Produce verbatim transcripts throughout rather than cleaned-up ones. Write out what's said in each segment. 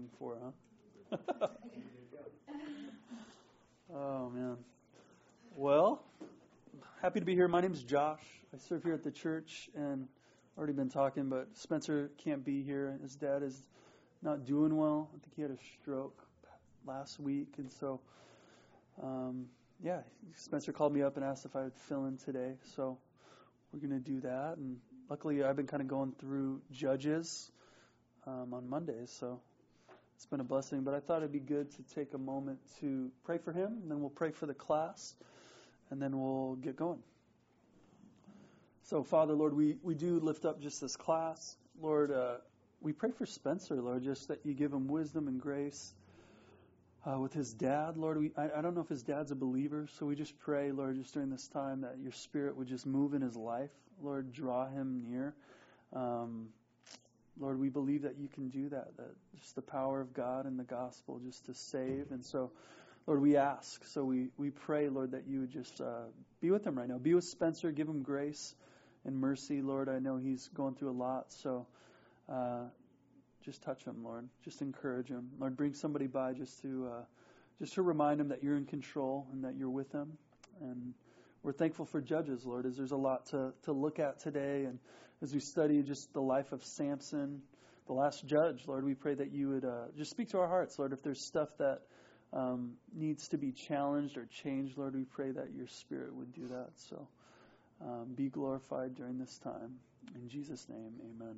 looking for, huh? Oh, man. Well, happy to be here. My name is Josh. I serve here at the church, and already been talking, but Spencer can't be here. His dad is not doing well. I think he had a stroke last week, and so, um, yeah, Spencer called me up and asked if I would fill in today, so we're going to do that, and luckily I've been kind of going through Judges um, on Mondays, so it's been a blessing, but I thought it'd be good to take a moment to pray for him, and then we'll pray for the class, and then we'll get going. So, Father, Lord, we, we do lift up just this class. Lord, uh, we pray for Spencer, Lord, just that you give him wisdom and grace uh, with his dad. Lord, we I, I don't know if his dad's a believer, so we just pray, Lord, just during this time that your Spirit would just move in his life. Lord, draw him near. Um, Lord, we believe that you can do that, that just the power of God and the gospel just to save. And so, Lord, we ask, so we, we pray, Lord, that you would just uh, be with him right now. Be with Spencer, give him grace and mercy, Lord. I know he's going through a lot, so uh, just touch him, Lord. Just encourage him. Lord, bring somebody by just to uh, just to remind him that you're in control and that you're with him. And we're thankful for Judges, Lord, as there's a lot to, to look at today. And as we study just the life of Samson, the last judge, Lord, we pray that you would uh, just speak to our hearts, Lord. If there's stuff that um, needs to be challenged or changed, Lord, we pray that your Spirit would do that. So um, be glorified during this time. In Jesus' name, amen.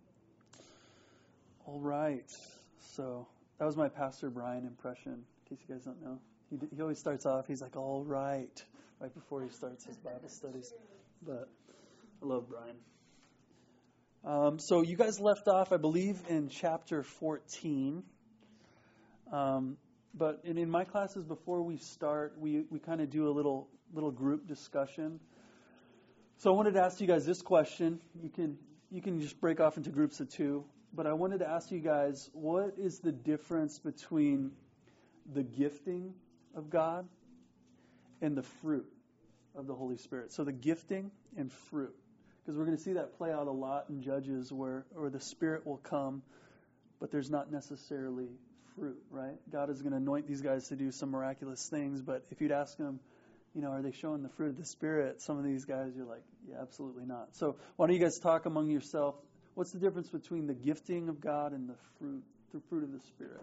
All right. So that was my Pastor Brian impression, in case you guys don't know. He, he always starts off, he's like, all right, right before he starts his Bible studies. But I love Brian. Um, so you guys left off, I believe, in chapter fourteen. Um, but in, in my classes, before we start, we, we kind of do a little little group discussion. So I wanted to ask you guys this question. You can you can just break off into groups of two. But I wanted to ask you guys, what is the difference between the gifting of God and the fruit of the Holy Spirit? So the gifting and fruit. Because we're going to see that play out a lot in Judges where, where the Spirit will come, but there's not necessarily fruit, right? God is going to anoint these guys to do some miraculous things, but if you'd ask them, you know, are they showing the fruit of the Spirit? Some of these guys, you're like, yeah, absolutely not. So why don't you guys talk among yourself? What's the difference between the gifting of God and the fruit, the fruit of the Spirit?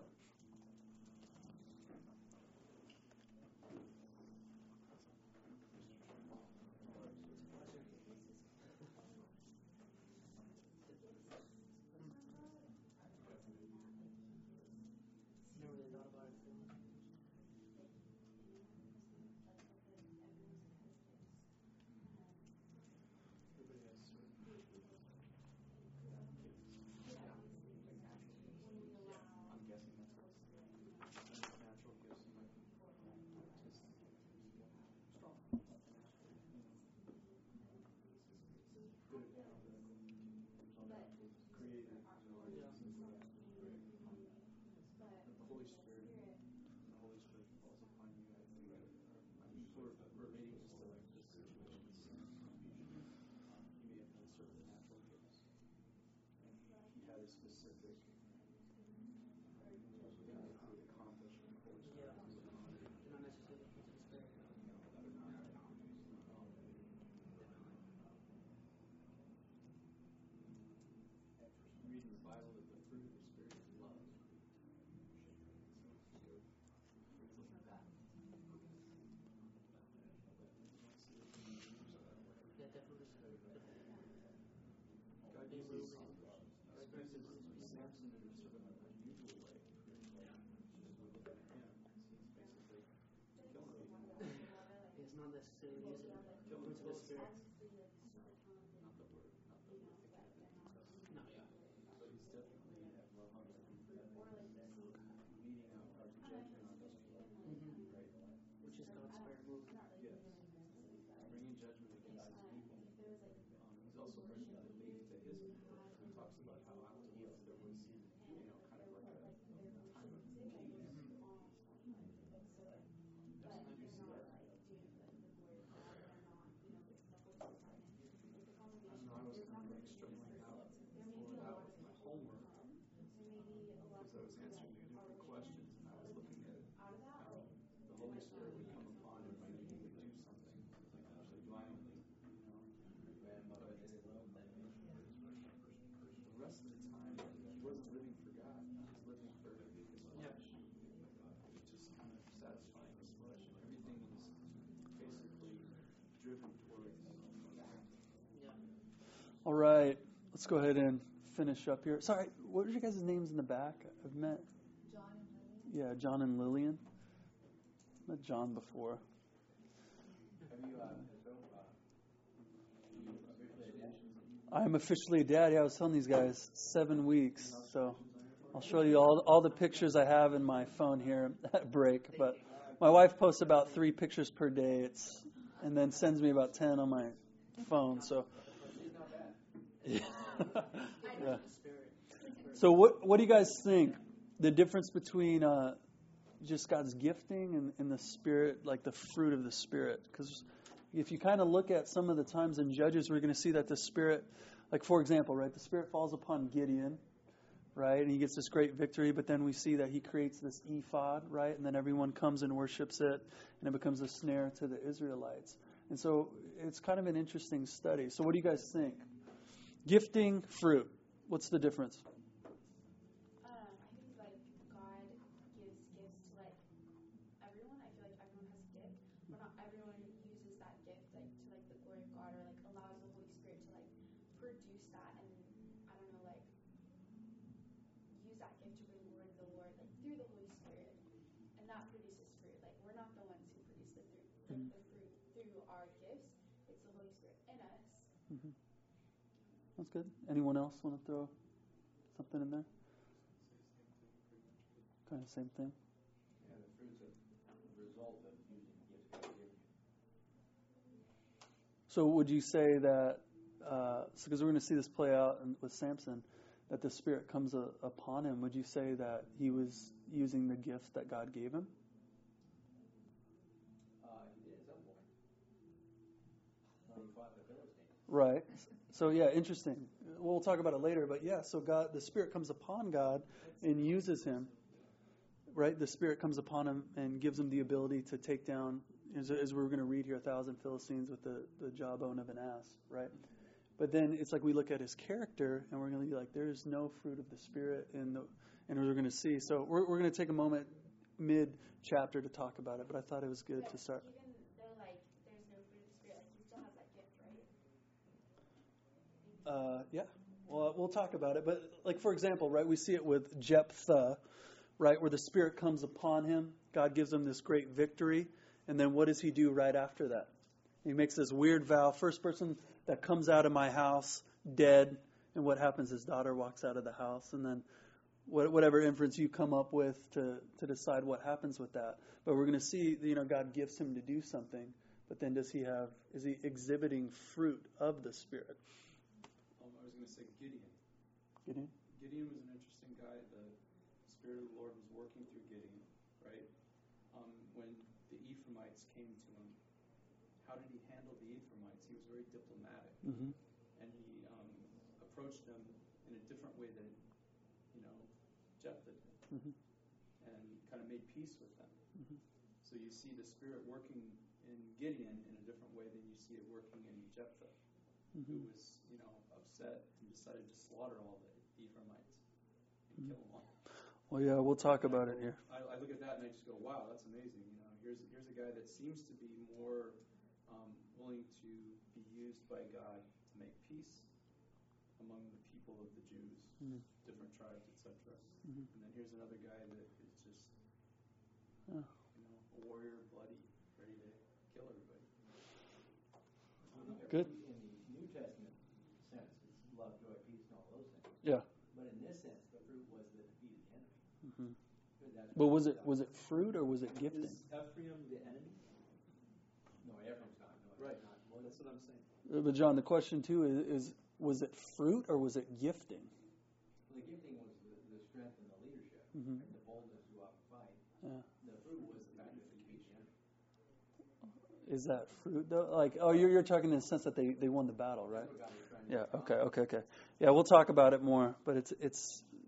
was answering two different questions, and I was looking at how the Holy Spirit would come upon him when he would do something, usually violently, you know. But the rest of the time, he wasn't living for God. He was living for his flesh. Just kind of satisfying his flesh, and everything was basically driven towards that. All right, let's go ahead and finish up here. Sorry, what are your guys' names in the back? I've met John and Lillian. Yeah, John and Lillian. I've met John before. Have you, uh, so, uh, you officially a dad? I'm officially a dad. Yeah, I was telling these guys seven weeks. So I'll show you all all the pictures I have in my phone here at break. But my wife posts about three pictures per day. It's and then sends me about ten on my phone. So yeah. Yeah. So what what do you guys think? The difference between uh, just God's gifting and, and the Spirit, like the fruit of the Spirit. Because if you kind of look at some of the times in Judges, we're going to see that the Spirit, like for example, right, the Spirit falls upon Gideon, right, and he gets this great victory. But then we see that he creates this ephod, right, and then everyone comes and worships it, and it becomes a snare to the Israelites. And so it's kind of an interesting study. So what do you guys think? Gifting, fruit. What's the difference? Um, I think like God gives gifts to like everyone. I feel like everyone has a gift, but not everyone uses that gift like to like the glory of God or like allows the Holy Spirit to like produce that and I don't know like use that gift to bring glory to the Lord like through the Holy Spirit, and that produces fruit. Like we're not the ones who produce the fruit, like mm-hmm. the fruit through our gifts. It's the Holy Spirit in us. Mm-hmm. That's good. Anyone else want to throw something in there? Kind of same thing. Yeah, the fruit's a result of using gifts God gave you. So would you say that, uh, so because we're going to see this play out in, with Samson, that the Spirit comes a, upon him, would you say that he was using the gifts that God gave him? Uh, he did at some point. When he fought the Philistines. Right. So yeah, interesting. We'll talk about it later, but yeah, so God, the Spirit comes upon God and uses him, right? The Spirit comes upon him and gives him the ability to take down, as, as we're going to read here, a thousand Philistines with the, the jawbone of an ass, right? But then it's like we look at his character and we're going to be like, there's no fruit of the Spirit in the, and we're going to see. So we're we're going to take a moment mid-chapter to talk about it, but I thought it was good but to start. Even though like there's no fruit of the Spirit, like he still has that gift, right? Uh, yeah, well, we'll talk about it. But like, for example, right, we see it with Jephthah, right, where the Spirit comes upon him. God gives him this great victory. And then what does he do right after that? He makes this weird vow. First person that comes out of my house, dead. And what happens? His daughter walks out of the house. And then whatever inference you come up with to, to decide what happens with that. But we're going to see, you know, God gives him to do something. But then does he have, is he exhibiting fruit of the Spirit? Um, I was going to say Gideon. Gideon? Gideon was an interesting guy. The Spirit of the Lord was working through Gideon, right? Um, when the Ephraimites came to him, how did he handle the Ephraimites? He was very diplomatic. Mm-hmm. And he um, approached them in a different way than, you know, Jephthah did. Mm-hmm. And kind of made peace with them. Mm-hmm. So you see the Spirit working in Gideon in a different way than you see it working in Jephthah, mm-hmm. who was, you know, upset and decided to slaughter all the Ephraimites and mm-hmm. kill them all. Well, yeah, we'll talk about it here. I, I look at that and I just go, wow, that's amazing. You know, here's here's a guy that seems to be more um, willing to be used by God to make peace among the people of the Jews, mm-hmm. different tribes, et cetera. Mm-hmm. And then here's another guy that is just, oh. you know, a warrior, bloody, ready to kill everybody. Good. In the New Testament sense, it's love, joy, peace, and all those things. Yeah. But in this sense, the fruit was the defeat of the enemy. Mm-hmm. But was it was it fruit or was it gifting? Is Ephraim the enemy? No, Ephraim's not. No, right. Not. Well, that's what I'm saying. But John, the question too is, is was it fruit or was it gifting? Well, the gifting was the, the strength and the leadership, mm-hmm. and the boldness to go out and fight. Yeah. The fruit was the fact that they defeat the enemy. Is that fruit though? Like, oh, you're you're talking in the sense that they, they won the battle, right? Yeah. Okay. Okay. Okay. Yeah, we'll talk about it more, but it's it's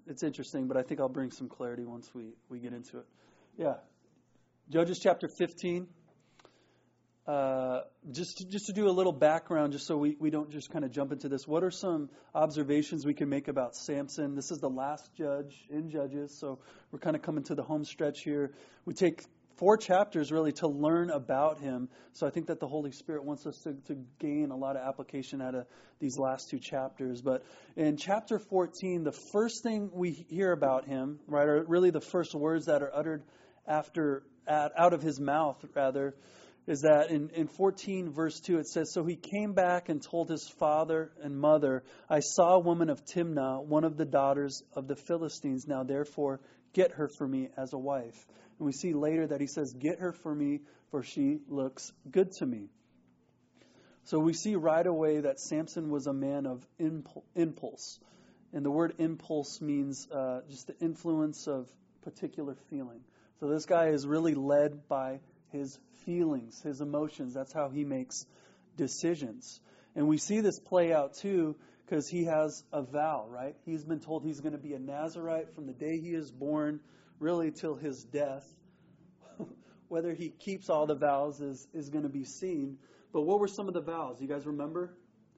it's interesting, but I think I'll bring some clarity once we, we get into it. Yeah. Judges chapter fifteen. Uh, just, to, just to do a little background, just so we, we don't just kind of jump into this. What are some observations we can make about Samson? This is the last judge in Judges, so we're kind of coming to the home stretch here. We take four chapters really to learn about him. So I think that the Holy Spirit wants us to, to gain a lot of application out of these last two chapters. But in chapter fourteen, the first thing we hear about him, right, are really the first words that are uttered after out of his mouth, rather, is that in, in fourteen verse two it says, "So he came back and told his father and mother, 'I saw a woman of Timnah, one of the daughters of the Philistines. Now therefore get her for me as a wife.'" And we see later that he says, "Get her for me, for she looks good to me." So we see right away that Samson was a man of impulse. And the word impulse means uh, just the influence of particular feeling. So this guy is really led by his feelings, his emotions. That's how he makes decisions. And we see this play out too because he has a vow, right? He's been told he's going to be a Nazirite from the day he is born, really till his death. Whether he keeps all the vows is, is going to be seen. But what were some of the vows? You guys remember?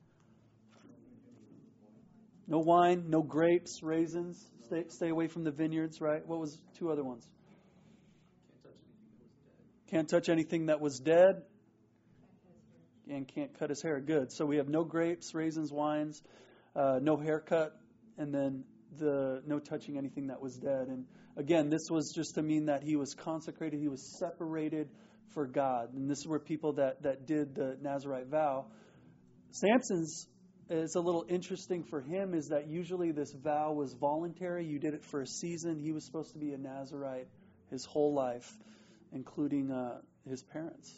No wine, no grapes, raisins. Stay, stay away from the vineyards, right? What was two other ones? Can't touch anything that was dead. And can't cut his hair. Good. So we have no grapes, raisins, wines, uh, no haircut, and then the no touching anything that was dead. And again, this was just to mean that he was consecrated, he was separated for God. And this is where people that, that did the Nazirite vow. Samson's is a little interesting for him is that usually this vow was voluntary. You did it for a season. He was supposed to be a Nazirite his whole life, including uh, his parents.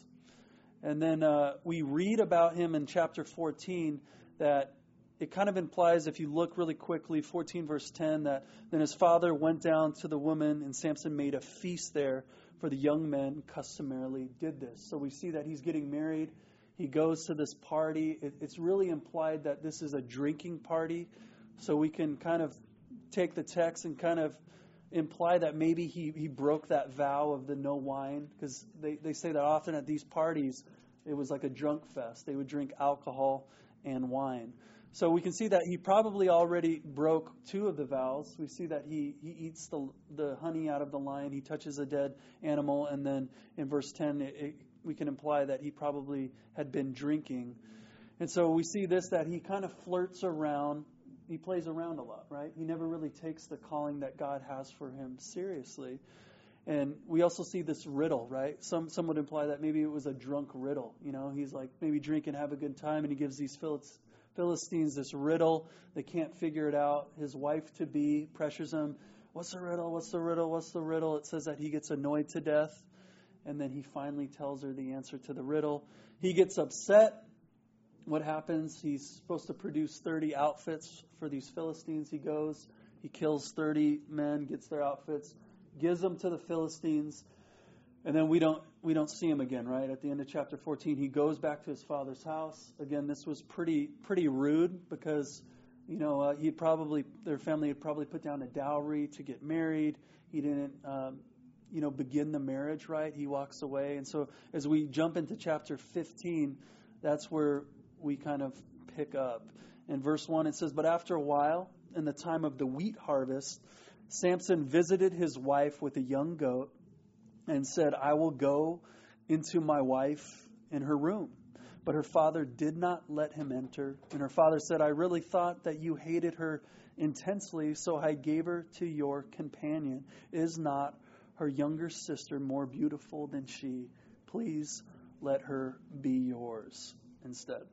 And then uh, we read about him in chapter fourteen that it kind of implies, if you look really quickly, fourteen verse ten, that then his father went down to the woman and Samson made a feast there, for the young men customarily did this. So we see that he's getting married. He goes to this party. It, it's really implied that this is a drinking party. So we can kind of take the text and kind of imply that maybe he, he broke that vow of the no wine, because they, they say that often at these parties it was like a drunk fest. They would drink alcohol and wine. So we can see that he probably already broke two of the vows. We see that he, he eats the the honey out of the lion. He touches a dead animal. And then in verse ten, it, it, we can imply that he probably had been drinking. And so we see this, that he kind of flirts around. He plays around a lot, right? He never really takes the calling that God has for him seriously. And we also see this riddle, right? Some some would imply that maybe it was a drunk riddle. You know, he's like maybe drink and have a good time, and he gives these Philistines this riddle. They can't figure it out. His wife-to-be pressures him. What's the riddle? What's the riddle? What's the riddle? It says that he gets annoyed to death. And then he finally tells her the answer to the riddle. He gets upset. What happens? He's supposed to produce thirty outfits for these Philistines. He goes, he kills thirty men, gets their outfits, gives them to the Philistines, and then we don't we don't see him again, right? At the end of chapter fourteen, he goes back to his father's house. Again, this was pretty pretty rude because, you know, uh, he probably their family had probably put down a dowry to get married. He didn't, um, you know, begin the marriage right. He walks away, and so as we jump into chapter fifteen, that's where we kind of pick up. In verse one, it says, "But after a while, in the time of the wheat harvest, Samson visited his wife with a young goat and said, 'I will go into my wife in her room.' But her father did not let him enter. And her father said, 'I really thought that you hated her intensely, so I gave her to your companion. Is not her younger sister more beautiful than she? Please let her be yours instead.'"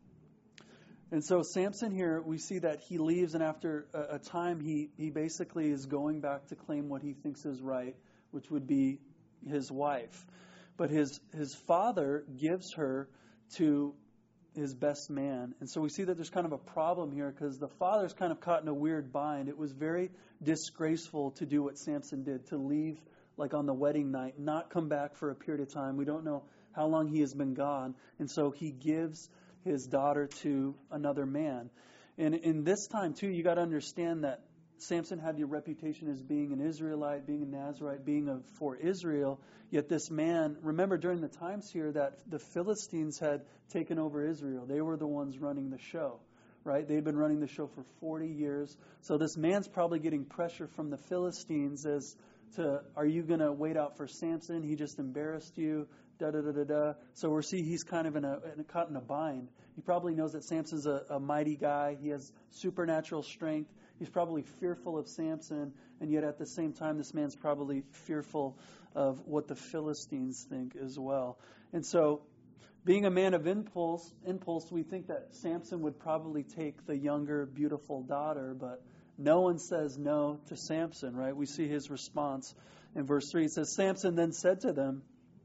And so Samson here, we see that he leaves, and after a, a time, he, he basically is going back to claim what he thinks is right, which would be his wife. But his his father gives her to his best man. And so we see that there's kind of a problem here because the father's kind of caught in a weird bind. It was very disgraceful to do what Samson did, to leave like on the wedding night, not come back for a period of time. We don't know how long he has been gone. And so he gives his daughter to another man. And in this time, too, you got to understand that Samson had the reputation as being an Israelite, being a Nazarite, being a, for Israel. Yet this man, remember during the times here that the Philistines had taken over Israel. They were the ones running the show, right? They'd been running the show for forty years. So this man's probably getting pressure from the Philistines as to, are you going to wait out for Samson? He just embarrassed you, da da da da da. So we see he's kind of in a, in a caught in a bind. He probably knows that Samson's a, a mighty guy. He has supernatural strength. He's probably fearful of Samson, and yet at the same time, this man's probably fearful of what the Philistines think as well. And so, being a man of impulse, impulse, we think that Samson would probably take the younger, beautiful daughter, but no one says no to Samson, right? We see his response in verse three. It says, Samson then said to them,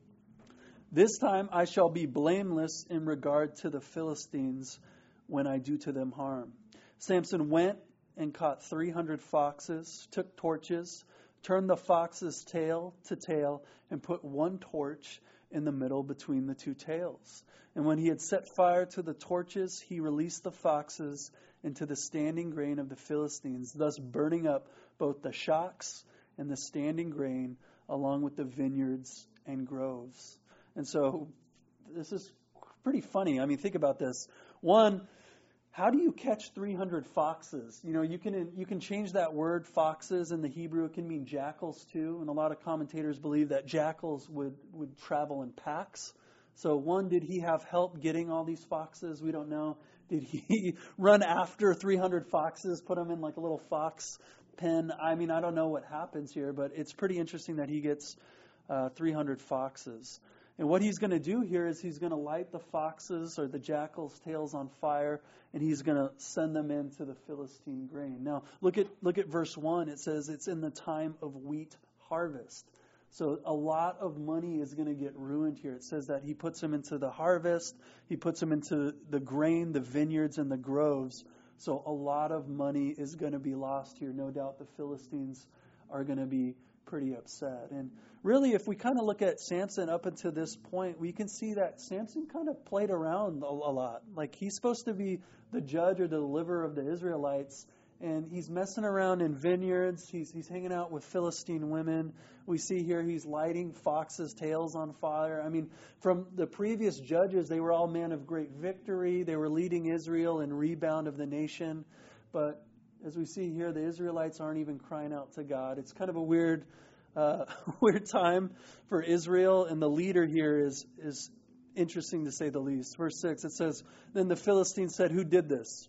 "This time I shall be blameless in regard to the Philistines when I do to them harm." Samson went and caught three hundred foxes, took torches, turned the fox's tail to tail, and put one torch in the middle between the two tails. And when he had set fire to the torches, he released the foxes into the standing grain of the Philistines, thus burning up both the shocks and the standing grain, along with the vineyards and groves. And so this is pretty funny. I mean, think about this. One, how do you catch three hundred foxes? You know, you can you can change that word foxes in the Hebrew. It can mean jackals too. And a lot of commentators believe that jackals would, would travel in packs. So one, did he have help getting all these foxes? We don't know. Did he run after three hundred foxes, put them in like a little fox pen? I mean, I don't know what happens here, but it's pretty interesting that he gets uh, three hundred foxes. And what he's going to do here is he's going to light the foxes or the jackals' tails on fire, and he's going to send them into the Philistine grain. Now, look at look at verse one. It says it's in the time of wheat harvest. So a lot of money is going to get ruined here. It says that he puts them into the harvest, he puts them into the grain, the vineyards, and the groves. So a lot of money is going to be lost here. No doubt the Philistines are going to be pretty upset. And really, if we kind of look at Samson up until this point, we can see that Samson kind of played around a, a lot. Like, he's supposed to be the judge or the deliverer of the Israelites, and he's messing around in vineyards. He's he's hanging out with Philistine women. We see here he's lighting foxes' tails on fire. I mean, from the previous judges, they were all men of great victory. They were leading Israel in rebound of the nation. But as we see here, the Israelites aren't even crying out to God. It's kind of a weird uh, weird time for Israel, and the leader here is is interesting to say the least. Verse six, it says, "Then the Philistines said, 'Who did this?'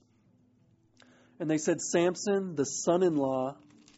And they said, 'Samson, the son-in-law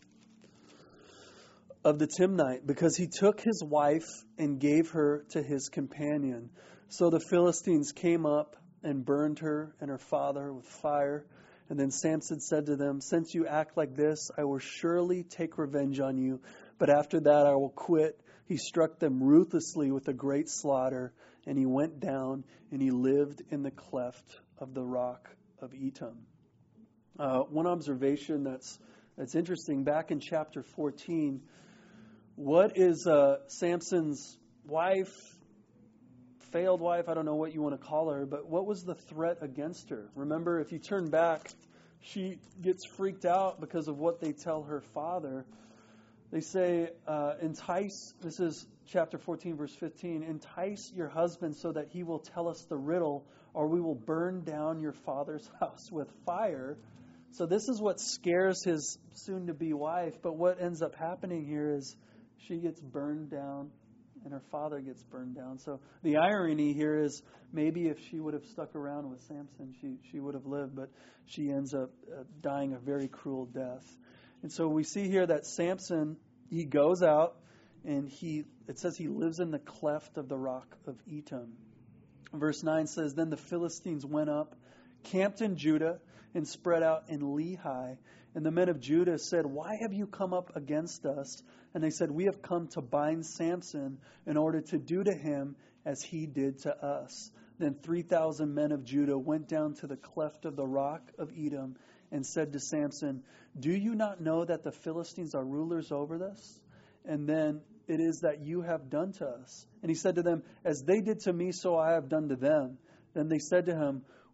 of the Timnite, because he took his wife and gave her to his companion.' So the Philistines came up and burned her and her father with fire. And then Samson said to them, 'Since you act like this, I will surely take revenge on you. But after that, I will quit.' He struck them ruthlessly with a great slaughter, and he went down and he lived in the cleft of the rock of Etam." Uh, one observation that's that's interesting, back in chapter fourteen, what is uh, Samson's wife, failed wife, I don't know what you want to call her, but what was the threat against her? Remember, if you turn back, she gets freaked out because of what they tell her father. They say, uh, entice, this is chapter fourteen, verse fifteen, "Entice your husband so that he will tell us the riddle, or we will burn down your father's house with fire." So this is what scares his soon-to-be wife. But what ends up happening here is she gets burned down and her father gets burned down. So the irony here is maybe if she would have stuck around with Samson, she, she would have lived. But she ends up uh, dying a very cruel death. And so we see here that Samson, he goes out and he, it says he lives in the cleft of the rock of Etam. Verse nine says, "Then the Philistines went up, camped in Judah, and spread out in Lehi. And the men of Judah said, 'Why have you come up against us?' And they said, 'We have come to bind Samson in order to do to him as he did to us.' Then three thousand men of Judah went down to the cleft of the rock of Etam and said to Samson, 'Do you not know that the Philistines are rulers over us? And then it is that you have done to us.' And he said to them, 'As they did to me, so I have done to them.' Then they said to him,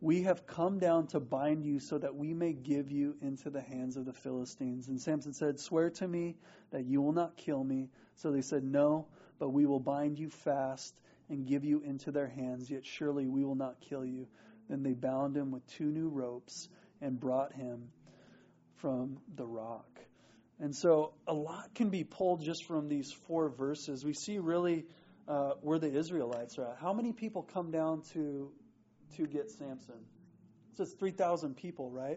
we have come down to bind you so that we may give you into the hands of the Philistines. And Samson said, swear to me that you will not kill me. So they said, no, but we will bind you fast and give you into their hands, yet surely we will not kill you. Then they bound him with two new ropes and brought him from the rock. And so a lot can be pulled just from these four verses. We see really uh, where the Israelites are at. How many people come down to to get Samson? It says three thousand people, right?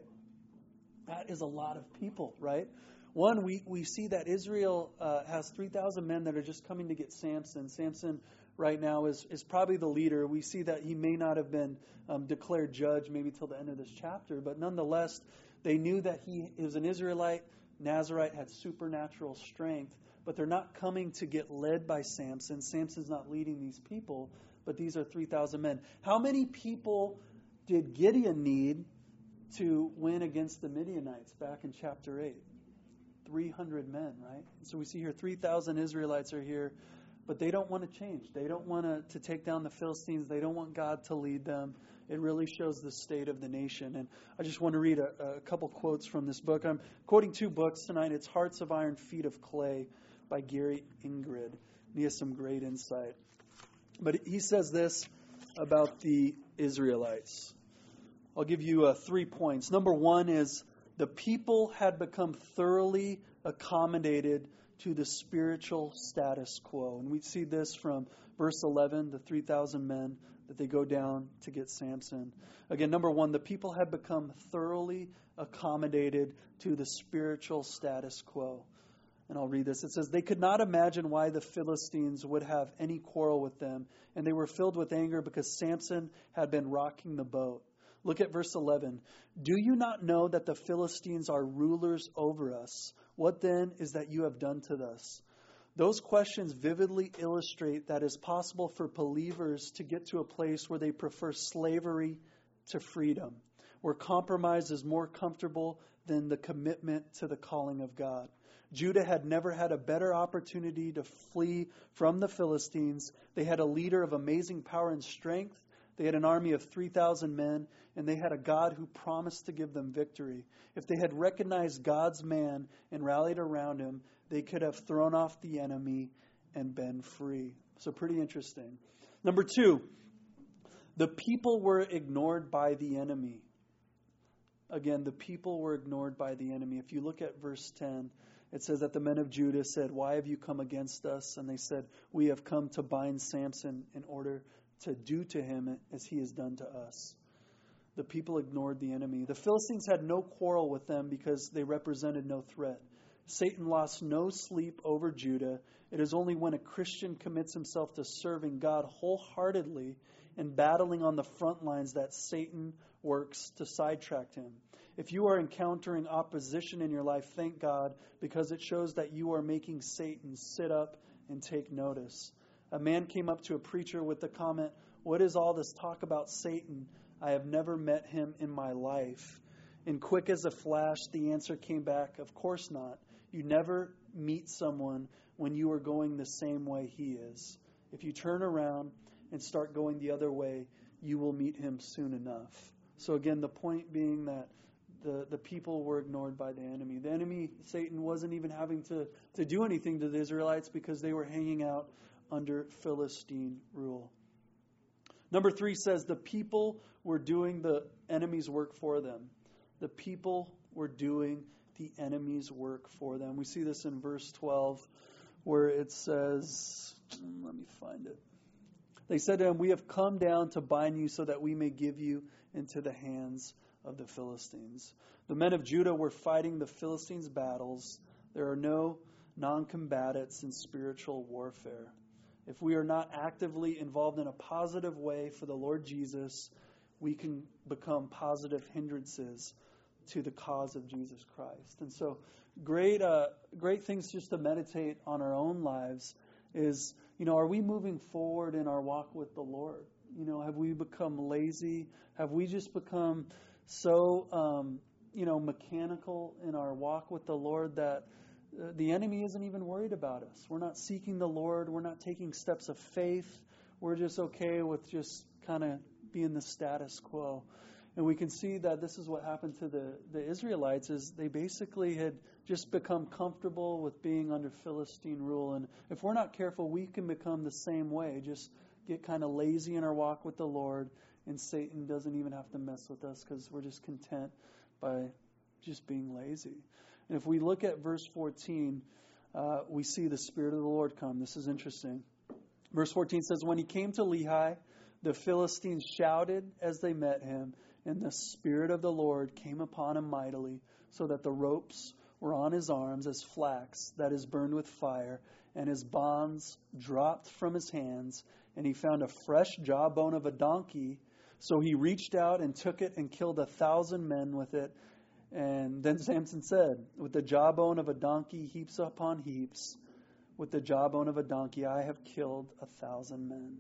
That is a lot of people, right? One, we, we see that Israel uh, has three thousand men that are just coming to get Samson. Samson right now is, is probably the leader. We see that he may not have been um, declared judge maybe till the end of this chapter, but nonetheless, they knew that he is an Israelite. Nazarite had supernatural strength, but they're not coming to get led by Samson. Samson's not leading these people, but these are three thousand men. How many people did Gideon need to win against the Midianites back in chapter eight? three hundred men, right? So we see here three thousand Israelites are here, but they don't want to change. They don't want to, to take down the Philistines. They don't want God to lead them. It really shows the state of the nation. And I just want to read a, a couple quotes from this book. I'm quoting two books tonight. It's Hearts of Iron, Feet of Clay by Gary Ingrid. He has some great insight. But he says this about the Israelites. I'll give you uh, three points. Number one is the people had become thoroughly accommodated to the spiritual status quo. And we see this from verse eleven, the three thousand men that they go down to get Samson. Again, number one, the people had become thoroughly accommodated to the spiritual status quo. And I'll read this. It says, they could not imagine why the Philistines would have any quarrel with them, and they were filled with anger because Samson had been rocking the boat. Look at verse eleven. Do you not know that the Philistines are rulers over us? What then is that you have done to us? Those questions vividly illustrate that it's possible for believers to get to a place where they prefer slavery to freedom, where compromise is more comfortable than the commitment to the calling of God. Judah had never had a better opportunity to flee from the Philistines. They had a leader of amazing power and strength. They had an army of three thousand men, and they had a God who promised to give them victory. If they had recognized God's man and rallied around him, they could have thrown off the enemy and been free. So pretty interesting. Number two, the people were ignored by the enemy. Again, the people were ignored by the enemy. If you look at verse ten, it says that the men of Judah said, why have you come against us? And they said, we have come to bind Samson in order to do to him as he has done to us. The people ignored the enemy. The Philistines had no quarrel with them because they represented no threat. Satan lost no sleep over Judah. It is only when a Christian commits himself to serving God wholeheartedly and battling on the front lines that Satan works to sidetrack him. If you are encountering opposition in your life, thank God, because it shows that you are making Satan sit up and take notice. A man came up to a preacher with the comment, what is all this talk about Satan? I have never met him in my life. And quick as a flash, the answer came back, of course not. You never meet someone when you are going the same way he is. If you turn around and start going the other way, you will meet him soon enough. So again, the point being that the, the people were ignored by the enemy. The enemy, Satan, wasn't even having to, to do anything to the Israelites because they were hanging out under Philistine rule. Number three says the people were doing the enemy's work for them. The people were doing the enemy's work for them. We see this in verse twelve where it says, let me find it. They said to him, we have come down to bind you so that we may give you into the hands of the Philistines. The men of Judah were fighting the Philistines' battles. There are no non-combatants in spiritual warfare. If we are not actively involved in a positive way for the Lord Jesus, we can become positive hindrances to the cause of Jesus Christ. And so great uh, great things just to meditate on our own lives is, you know, are we moving forward in our walk with the Lord? You know, have we become lazy? Have we just become so, um, you know, mechanical in our walk with the Lord that uh, the enemy isn't even worried about us? We're not seeking the Lord. We're not taking steps of faith. We're just okay with just kind of being the status quo. And we can see that this is what happened to the, the Israelites, is they basically had just become comfortable with being under Philistine rule. And if we're not careful, we can become the same way, just get kind of lazy in our walk with the Lord, and Satan doesn't even have to mess with us because we're just content by just being lazy. And if we look at verse fourteen, uh, we see the Spirit of the Lord come. This is interesting. Verse fourteen says, when he came to Lehi, the Philistines shouted as they met him, and the Spirit of the Lord came upon him mightily, so that the ropes were on his arms as flax that is burned with fire, and his bonds dropped from his hands, and he found a fresh jawbone of a donkey. So he reached out and took it and killed a thousand men with it. And then Samson said, with the jawbone of a donkey heaps upon heaps, with the jawbone of a donkey I have killed a thousand men.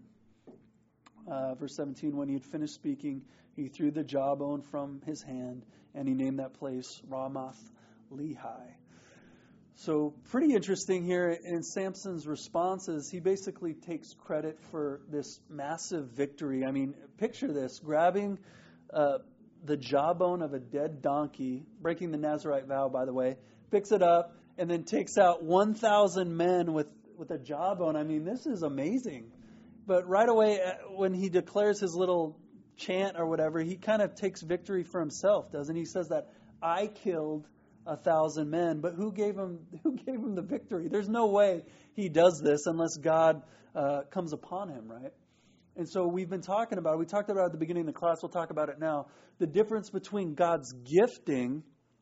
Uh, verse seventeen, when he had finished speaking, he threw the jawbone from his hand, and he named that place Ramath Lehi. So pretty interesting here in Samson's responses. He basically takes credit for this massive victory. I mean, picture this, grabbing uh, the jawbone of a dead donkey, breaking the Nazirite vow, by the way, picks it up, and then takes out one thousand men with, with a jawbone. I mean, this is amazing. But right away, when he declares his little chant or whatever, he kind of takes victory for himself, doesn't he? He says that I killed a thousand men, but who gave him who gave him the victory? There's no way he does this unless God uh, comes upon him, right? And so we've been talking about it. We talked about it at the beginning of the class. We'll talk about it now. The difference between God's gifting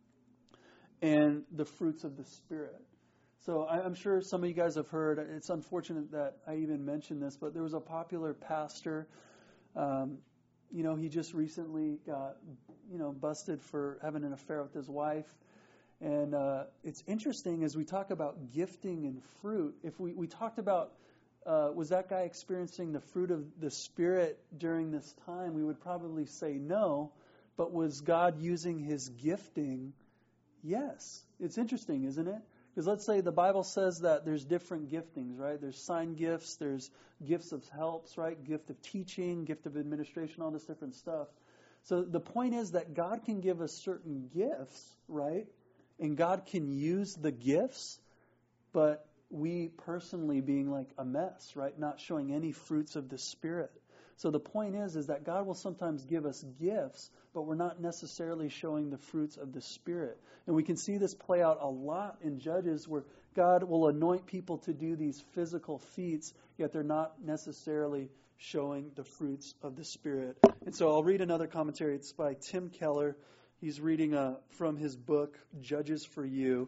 and the fruits of the Spirit. So I'm sure some of you guys have heard, it's unfortunate that I even mentioned this, but there was a popular pastor, um, you know, he just recently got, you know, busted for having an affair with his wife. And uh, it's interesting as we talk about gifting and fruit. If we, we talked about, uh, was that guy experiencing the fruit of the Spirit during this time, we would probably say no. But was God using his gifting? Yes. It's interesting, isn't it? Because let's say the Bible says that there's different giftings, right? There's sign gifts, there's gifts of helps, right? Gift of teaching, gift of administration, all this different stuff. So the point is that God can give us certain gifts, right? And God can use the gifts, but we personally being like a mess, right? Not showing any fruits of the Spirit. So the point is, is that God will sometimes give us gifts, but we're not necessarily showing the fruits of the Spirit. And we can see this play out a lot in Judges, where God will anoint people to do these physical feats, yet they're not necessarily showing the fruits of the Spirit. And so I'll read another commentary. It's by Tim Keller. He's reading uh, from his book, Judges for You.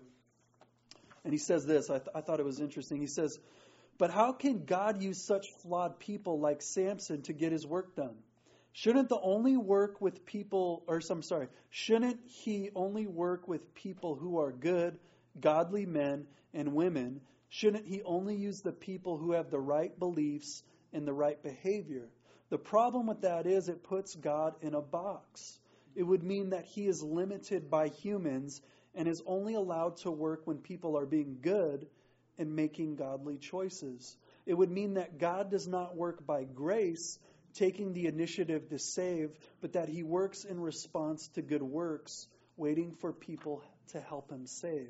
And he says this, I, th- I thought it was interesting. He says, but how can God use such flawed people like Samson to get his work done? Shouldn't the only work with people, or I'm sorry, shouldn't he only work with people who are good, godly men and women? Shouldn't he only use the people who have the right beliefs and the right behavior? The problem with that is it puts God in a box. It would mean that he is limited by humans and is only allowed to work when people are being good and making godly choices. It would mean that God does not work by grace, taking the initiative to save, but that he works in response to good works, waiting for people to help him save.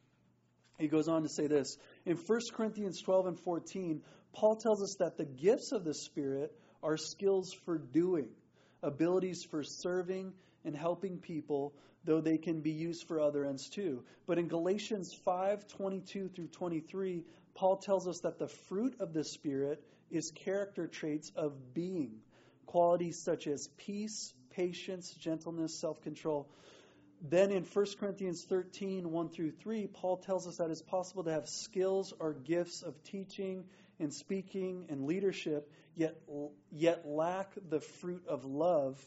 He goes on to say this. In First Corinthians twelve and fourteen, Paul tells us that the gifts of the Spirit are skills for doing, abilities for serving and helping people, though they can be used for other ends too. But in Galatians five, twenty-two through twenty-three, Paul tells us that the fruit of the Spirit is character traits of being, qualities such as peace, patience, gentleness, self-control. Then in First Corinthians thirteen, one through three, Paul tells us that it's possible to have skills or gifts of teaching and speaking and leadership, yet, yet lack the fruit of love,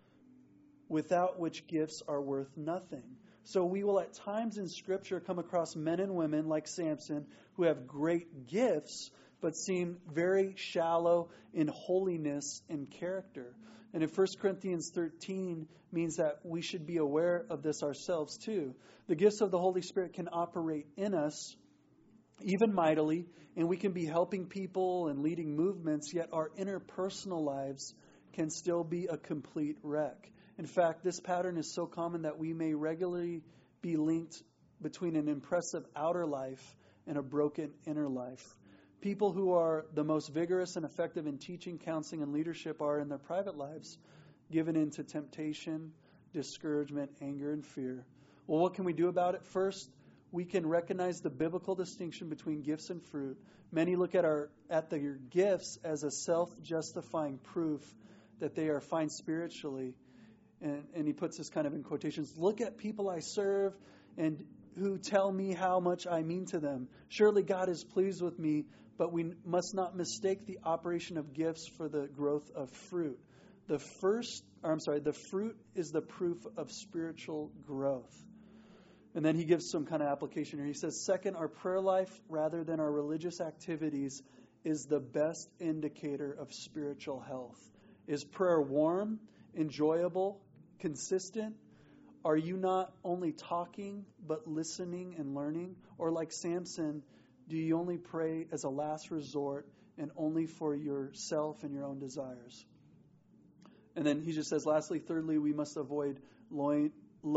without which gifts are worth nothing. So we will at times in Scripture come across men and women like Samson who have great gifts, but seem very shallow in holiness and character. And in First Corinthians thirteen means that we should be aware of this ourselves too. The gifts of the Holy Spirit can operate in us, even mightily, and we can be helping people and leading movements, yet our interpersonal lives can still be a complete wreck. In fact, this pattern is so common that we may regularly be linked between an impressive outer life and a broken inner life. People who are the most vigorous and effective in teaching, counseling, and leadership are in their private lives given into temptation, discouragement, anger, and fear. Well, what can we do about it? First, we can recognize the biblical distinction between gifts and fruit. Many look at our at their gifts as a self-justifying proof that they are fine spiritually. And, and he puts this kind of in quotations. Look at people I serve and who tell me how much I mean to them. Surely God is pleased with me, but we must not mistake the operation of gifts for the growth of fruit. The first, or I'm sorry, the fruit is the proof of spiritual growth. And then he gives some kind of application here. He says, second, our prayer life rather than our religious activities is the best indicator of spiritual health. Is prayer warm, enjoyable, consistent? Are you not only talking, but listening and learning? Or like Samson, do you only pray as a last resort and only for yourself and your own desires? And then he just says, lastly, thirdly, we must avoid Lone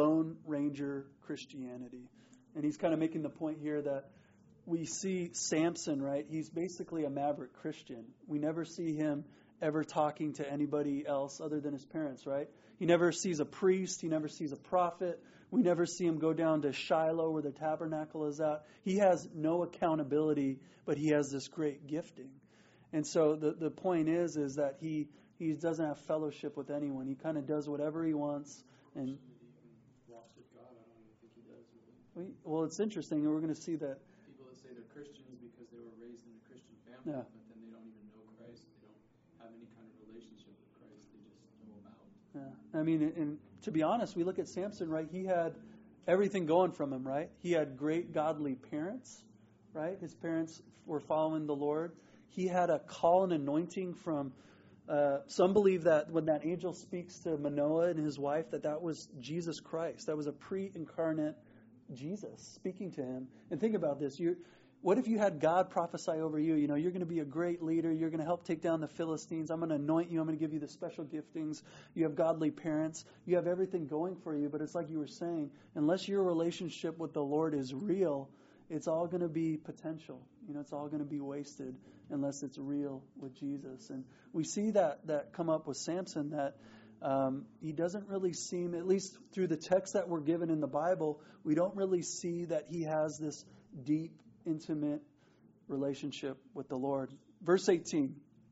Ranger Christianity. And he's kind of making the point here that we see Samson, right? He's basically a maverick Christian. We never see him ever talking to anybody else other than his parents, right? He never sees a priest. He never sees a prophet. We never see him go down to Shiloh where the tabernacle is at. He has no accountability, but he has this great gifting. And so the, the point is, is that he, he doesn't have fellowship with anyone. He kind of does whatever he wants. And Walks with God. I don't even think he does. Really. we, well, it's interesting. And we're going to see that. People that say they're Christians because they were raised in a Christian family, Yeah. but then they don't even know Christ. They don't have any kind of relationship with Christ. They just know about. Yeah. I mean, and to be honest, we look at Samson, right? He had everything going from him, right? He had great godly parents, right? His parents were following the Lord. He had a call and anointing from, uh, some believe that when that angel speaks to Manoah and his wife, that that was Jesus Christ. That was a pre-incarnate Jesus speaking to him. And think about this. You, what if you had God prophesy over you? You know, you're going to be a great leader. You're going to help take down the Philistines. I'm going to anoint you. I'm going to give you the special giftings. You have godly parents. You have everything going for you. But it's like you were saying, unless your relationship with the Lord is real, it's all going to be potential. You know, it's all going to be wasted unless it's real with Jesus. And we see that that come up with Samson, that um, he doesn't really seem, at least through the text that we're given in the Bible, we don't really see that he has this deep, intimate relationship with the Lord. Verse eighteen.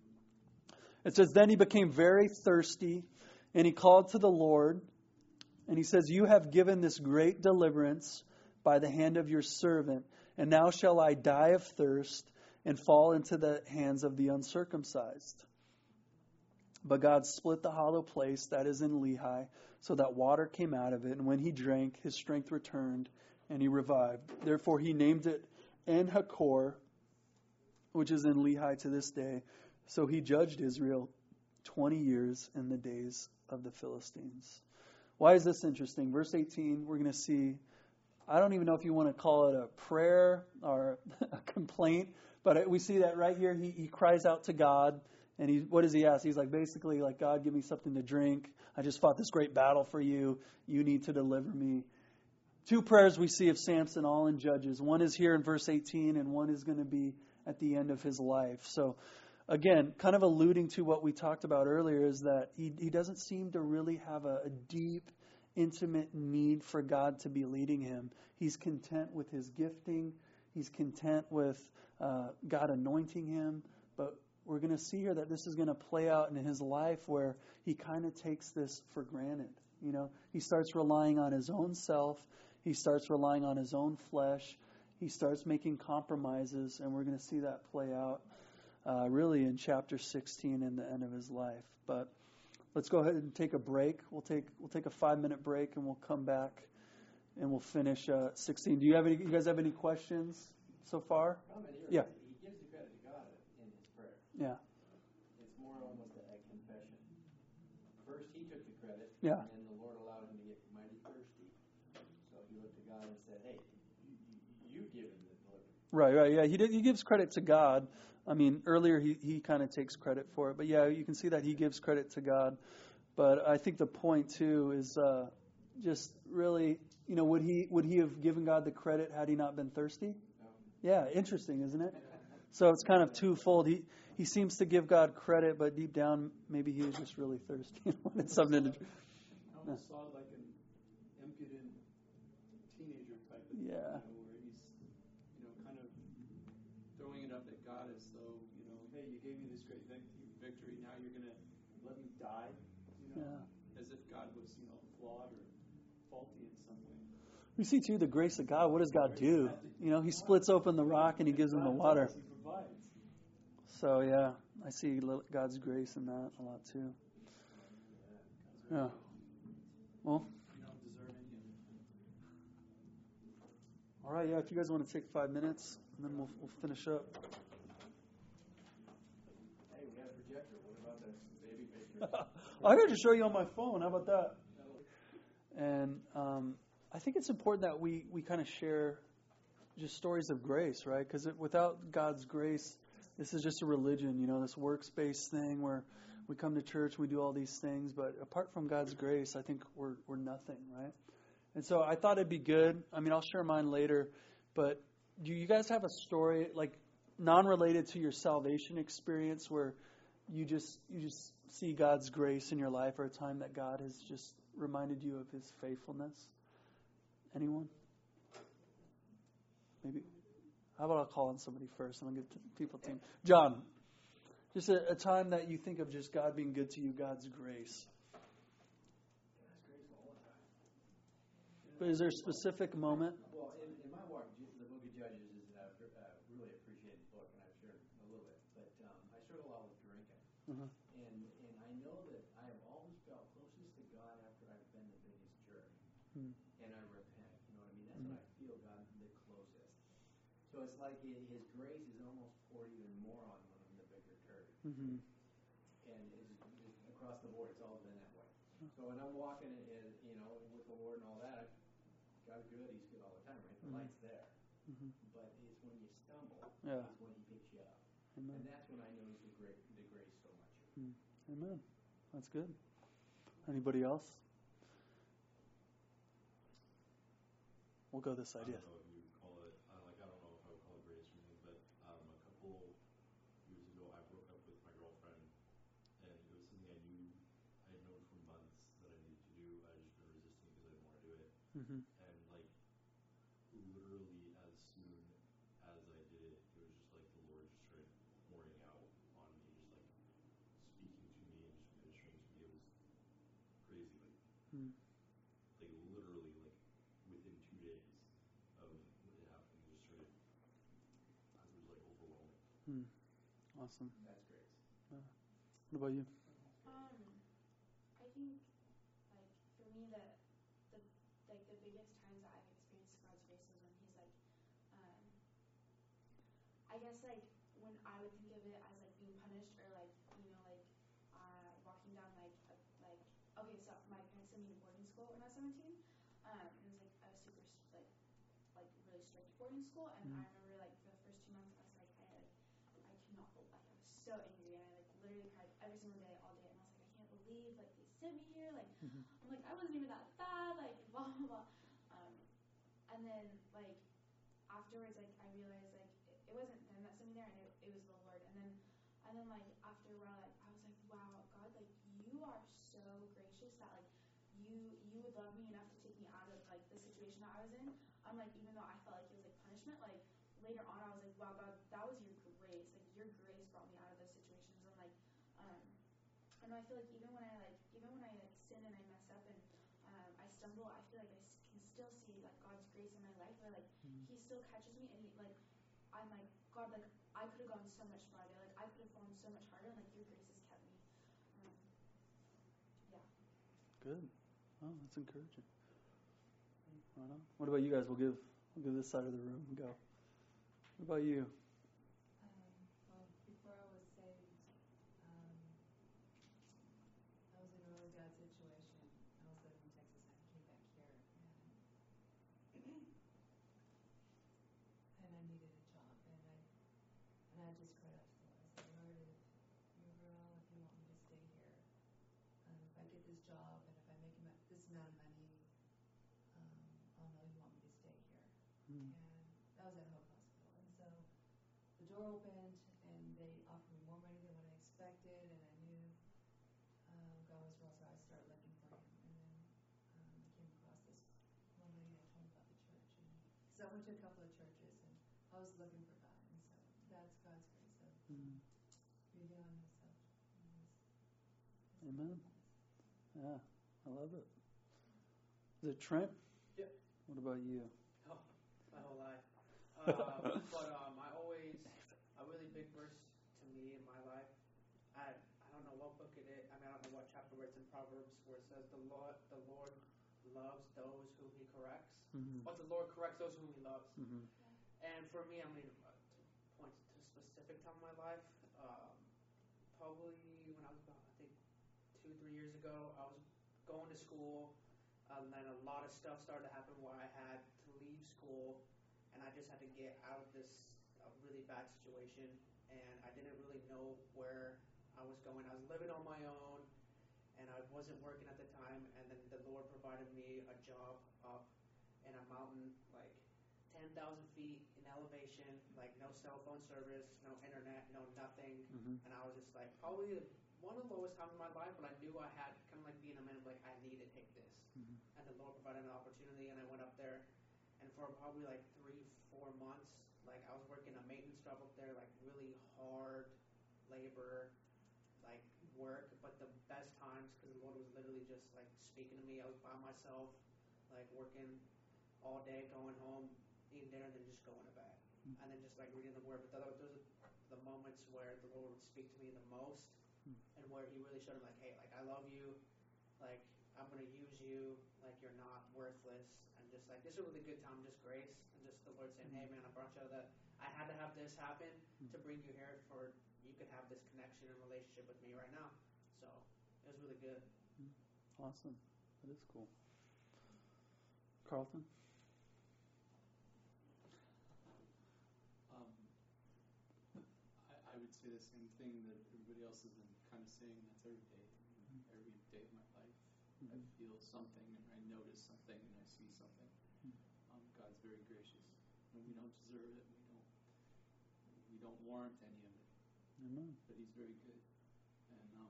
It says, then he became very thirsty, and he called to the Lord, and he says, you have given this great deliverance by the hand of your servant, and now shall I die of thirst and fall into the hands of the uncircumcised. But God split the hollow place that is in Lehi, so that water came out of it, and when he drank, his strength returned, and he revived. Therefore he named it En-Hakkore, which is in Lehi to this day. So he judged Israel twenty years in the days of the Philistines. Why is this interesting? Verse eighteen, we're going to see, I don't even know if you want to call it a prayer or a complaint, but we see that right here. He, he cries out to God, and he, what does he ask? He's like, basically, like, God, give me something to drink. I just fought this great battle for you. You need to deliver me. Two prayers we see of Samson, all in Judges. One is here in verse eighteen, and one is going to be at the end of his life. So, again, kind of alluding to what we talked about earlier, is that he, he doesn't seem to really have a, a deep, intimate need for God to be leading him. He's content with his gifting. He's content with uh, God anointing him. But we're going to see here that this is going to play out in his life where he kind of takes this for granted. You know, he starts relying on his own self. He starts relying on his own flesh. He starts making compromises, and we're going to see that play out uh, really in chapter sixteen and the end of his life. But let's go ahead and take a break. We'll take we'll take a five minute break, and we'll come back and we'll finish uh, sixteen. Do you have any? You guys have any questions so far? Yeah. He gives the credit to God in his prayer. Yeah. It's more almost a, a confession. First, he took the credit, Yeah. and then the Lord allowed him to get mighty thirsty. So he looked to God and said, "Hey, you, you, you've given the deliverance." Right, right, yeah. He did, he gives credit to God. I mean, earlier he, he kind of takes credit for it, but yeah, you can see that he gives credit to God. But I think the point too is uh, just really, you know, would he would he have given God the credit had he not been thirsty? No. Yeah, interesting, isn't it? So it's kind of twofold. He he seems to give God credit, but deep down, maybe he was just really thirsty and wanted something to. I almost saw it like an impudent teenager type of thing, Yeah. you know, where he's, you know, kind of throwing it up at God as though, you know, hey, you gave me this great vic- victory, now you're going to let me die, you know, Yeah. as if God was, you know, flawed or faulty in some way. We see too the grace of God. What does God do? You know, He splits open the rock and He gives him the water. He provides. So yeah, I see God's grace in that a lot too. Yeah. Well. You don't deserve any of it. All right. Yeah. If you guys want to take five minutes, and then we'll we'll finish up. Hey, we had a projector. What about this baby picture? I got to show you on my phone. How about that? And um, I think it's important that we we kind of share just stories of grace, right? Because without God's grace, this is just a religion, you know, this works-based thing where we come to church, we do all these things, but apart from God's grace, I think we're we're nothing, right? And so I thought it'd be good. I mean, I'll share mine later, but do you guys have a story like non-related to your salvation experience where you just you just see God's grace in your life, or a time that God has just reminded you of His faithfulness? Anyone? Maybe. How about I'll call on somebody first and I'll get to people team. John, just a, a time that you think of just God being good to you, God's grace. God's grace all the time. But is there a specific moment? Well, in, in my walk, Ju- the Book of Judges is a uh, really appreciated book, and I've shared a little bit. But um, I struggle a lot with drinking, Uh-huh. and and I know that I have always felt closest to God after I've been the biggest jerk, Hmm. and I repent. You know what I mean? That's when I feel God the closest. So it's like His His grace is almost poured even more on when I'm the bigger turd. Mm-hmm. And it's, it's across the board, it's all been that way. So when I'm walking, in, in, you know, with the Lord and all that, God's good. He's good all the time, right? The Mhm. light's there. Mm-hmm. But it's when you stumble, Yeah. is when He picks you up, Amen. and that's when I notice the great, the grace so much. Mm. Amen. That's good. Anybody else? We'll go this I idea. don't know if you would call it, uh, like, I don't know if I would call it grace or anything, but um, a couple years ago, I broke up with my girlfriend, and it was something I knew, I had known for months that I needed to do. I had just been resisting because I didn't want to do it. Mm-hmm. And, like, literally as soon as I did it, it was just like the Lord just started pouring out on me, just like speaking to me and just ministering to me. It was crazy, like, Mm. like literally, like within two days of it happening, it just started. It was like overwhelming. Mm. Awesome. That's grace. What about you? Um, I think, like, for me, the, the, like, the biggest times that I've experienced God's grace is when He's, like, um, I guess, like, when I would think of it as, like, being punished, or, like, you know, like, uh, walking down, like, a, like, okay, so my parents sent me to boarding school when I was seventeen, um, and it was, like, a super, like, like, really strict boarding school, and Mm. I remember, like, for the first two months, I was, like, I, like, I could not, bel- like, I was so angry, and I, like, literally cried every single day, all day, and I was, like, I can't believe, like, they sent me here, like, Mhm. I'm like, I wasn't even that bad, like, blah, blah, blah. Um, and then, like, afterwards, like, I realized, like, it, it wasn't them that sent me there, and it, it was the Lord. And then, and then, like, after a while, like, I was like, wow, God, like, you are so gracious that, like, you, you would love me enough to take me out of, like, the situation that I was in. I'm like, even though I felt like it was, like, punishment, like, later on, I was like, wow, God, that was your grace. Like, your grace brought me out of those situations. And, like, um, I know I feel like even when I, like, even when I, like, sin and I mess up and um, I stumble, I feel like I s- can still see, like, God's grace in my life, where, like, Mm. He still catches me, and He, like, I'm like, God, like, I could have gone so much farther, like, I could have fallen so much harder, and, like, your grace has kept me. Um, yeah. Good. Oh, that's encouraging. Right on. What about you guys? We'll give we'll give this side of the room a go. What about you? Um, well, before I was saved, um, I was in a really bad situation. I was living in Texas. I came back here, and and I needed a job, and I and I just cried out to the Lord. I said, Lord, if you will, if you want me to stay here, um, if I get this job, and if I make amo- this amount of money, um, I'll know you want me to stay here. Mm. And that was at Hope Hospital. And so the door opened, and they offered me more money than what I expected, and I knew um, God was real, so I started looking for him. And then um, I came across this one lady that told me about the church. And because I went to a couple of churches, and I was looking for God. And so that's God's grace of Mm. revealing himself. in his- his Amen. faithfulness. Yeah, I love it. Is it Trent? Yep. What about you? Oh, my whole life. Um, but um, I always, a really big verse to me in my life, I I don't know what book it is, I mean, I don't know what chapter, but it's in Proverbs where it says, the Lord, the Lord loves those whom he corrects. Mm-hmm. But the Lord corrects those whom he loves. Mm-hmm. And for me, I mean, uh, to point to a specific time in my life, um, probably when I was about, I think, two, three years ago, I was going to school, and then a lot of stuff started to happen where I had to leave school, and I just had to get out of this uh, really bad situation, and I didn't really know where I was going. I was living on my own, and I wasn't working at the time, and then the Lord provided me a job up in a mountain, like ten thousand feet in elevation, like no cell phone service, no internet, no nothing. Mm-hmm. And I was just like, probably one of the lowest times in my life, but I knew I had kind of like being a man, like I need to take this. Mm-hmm. And the Lord provided an opportunity, and I went up there, and for probably like three, four months, like I was working a maintenance job up there, like really hard labor, like work, but the best times, because the Lord was literally just like speaking to me. I was by myself, like working all day, going home, eating dinner, and then just going to bed, Mm. and then just like reading the Word. But those are the moments where the Lord would speak to me the most, Mm. and where He really showed me like, hey, like I love you, like I'm gonna use you, like you're not worthless, and just like this is a really good time, just grace, and just the Lord saying, hey man, I brought you out of that. I had to have this happen to bring you here for you could have this connection and relationship with me right now. So it was really good. Awesome. That is cool. Carlton? Um, I, I would say the same thing that everybody else has been kind of saying. That's every day. Every day of my life, I Mhm. feel something, and I notice something, and I see something. Um, God's very gracious, and we don't deserve it. We don't. We don't warrant any of it, Amen. but He's very good. And um,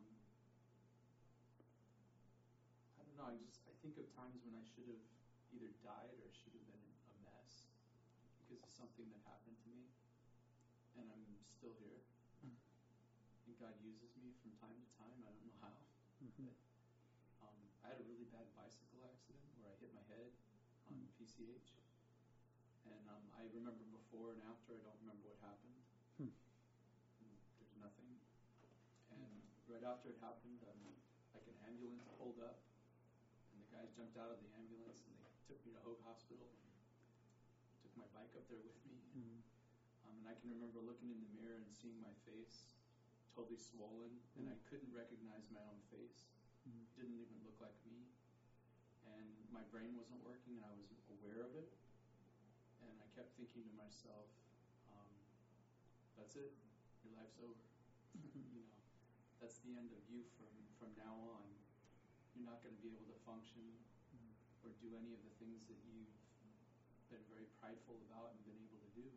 I don't know. I just I think of times when I should have either died or should have been a mess because of something that happened to me, and I'm still here. And God uses me from time to time. I don't know how. Mm-hmm. But, um, I had a really bad bicycle accident where I hit my head on Mm. P C H, and um, I remember before and after. I don't remember what happened. Hmm. And there's nothing. And right after it happened, um, like an ambulance pulled up, and the guys jumped out of the ambulance, and they took me to Hope Hospital. Took my bike up there with me, and, Mm. um, and I can remember looking in the mirror and seeing my face totally swollen, and I couldn't recognize my own face. Mm. It didn't even look like me, and my brain wasn't working, and I was aware of it, and I kept thinking to myself, um, that's it, your life's over. You know, that's the end of you from, from now on. You're not going to be able to function or do any of the things that you've been very prideful about and been able to do.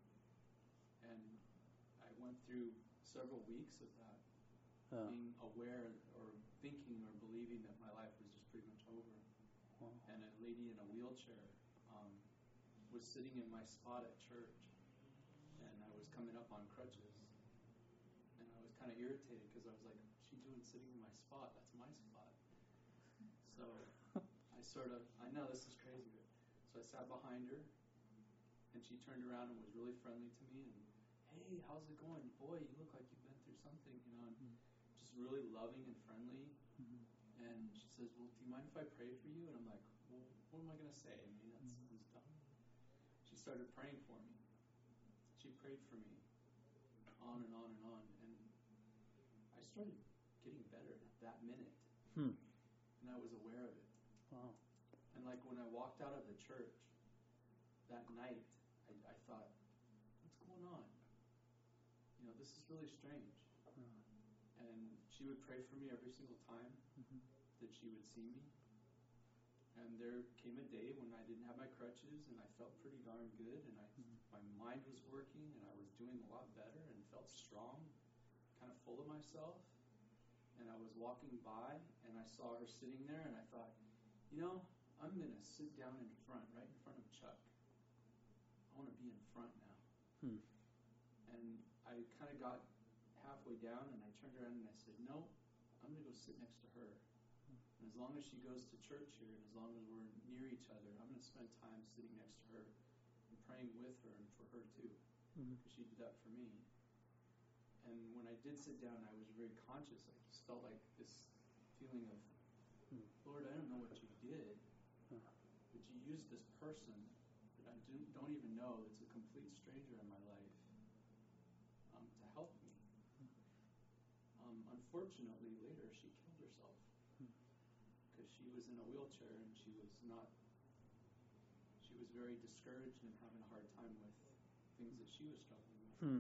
And I went through several weeks of that, Yeah. being aware or thinking or believing that my life was just pretty much over. Wow. And a lady in a wheelchair um, was sitting in my spot at church, and I was coming up on crutches, and I was kind of irritated because I was like, "What's she doing sitting in my spot? That's my spot." So I sort of, I know this is crazy, but so I sat behind her, and she turned around and was really friendly to me, and hey, how's it going? Boy, you look like you've been through something, you know, and Mm. just really loving and friendly. Mhm. And she says, well, do you mind if I pray for you? And I'm like, well, what am I going to say? I mean, that's Mhm. was dumb. She started praying for me. She prayed for me on and on and on. And I started getting better at that minute. Hmm. And I was aware of it. Wow. And like when I walked out of the church that night, I, I thought, what's going on? You know, this is really strange. Yeah. And she would pray for me every single time Mhm. that she would see me. And there came a day when I didn't have my crutches, and I felt pretty darn good, and I, my mind was working, and I was doing a lot better and felt strong, kind of full of myself. And I was walking by, and I saw her sitting there, and I thought, you know, I'm going to sit down in front, right in front of Chuck. I want to be in front now. Hmm. And I kind of got halfway down, and I turned around and I said, no, I'm going to go sit next to her. And as long as she goes to church here, and as long as we're near each other, I'm going to spend time sitting next to her and praying with her and for her too, because Mhm. she did that for me. And when I did sit down, I was very conscious. I just felt like this feeling of, Hmm. Lord, I don't know what you did, Huh. but you used this person that I do, don't even know, that's a complete stranger in my life, um, to help me. Um, unfortunately, later she killed herself because she was in a wheelchair and she was not. She was very discouraged and having a hard time with things that she was struggling with. Hmm.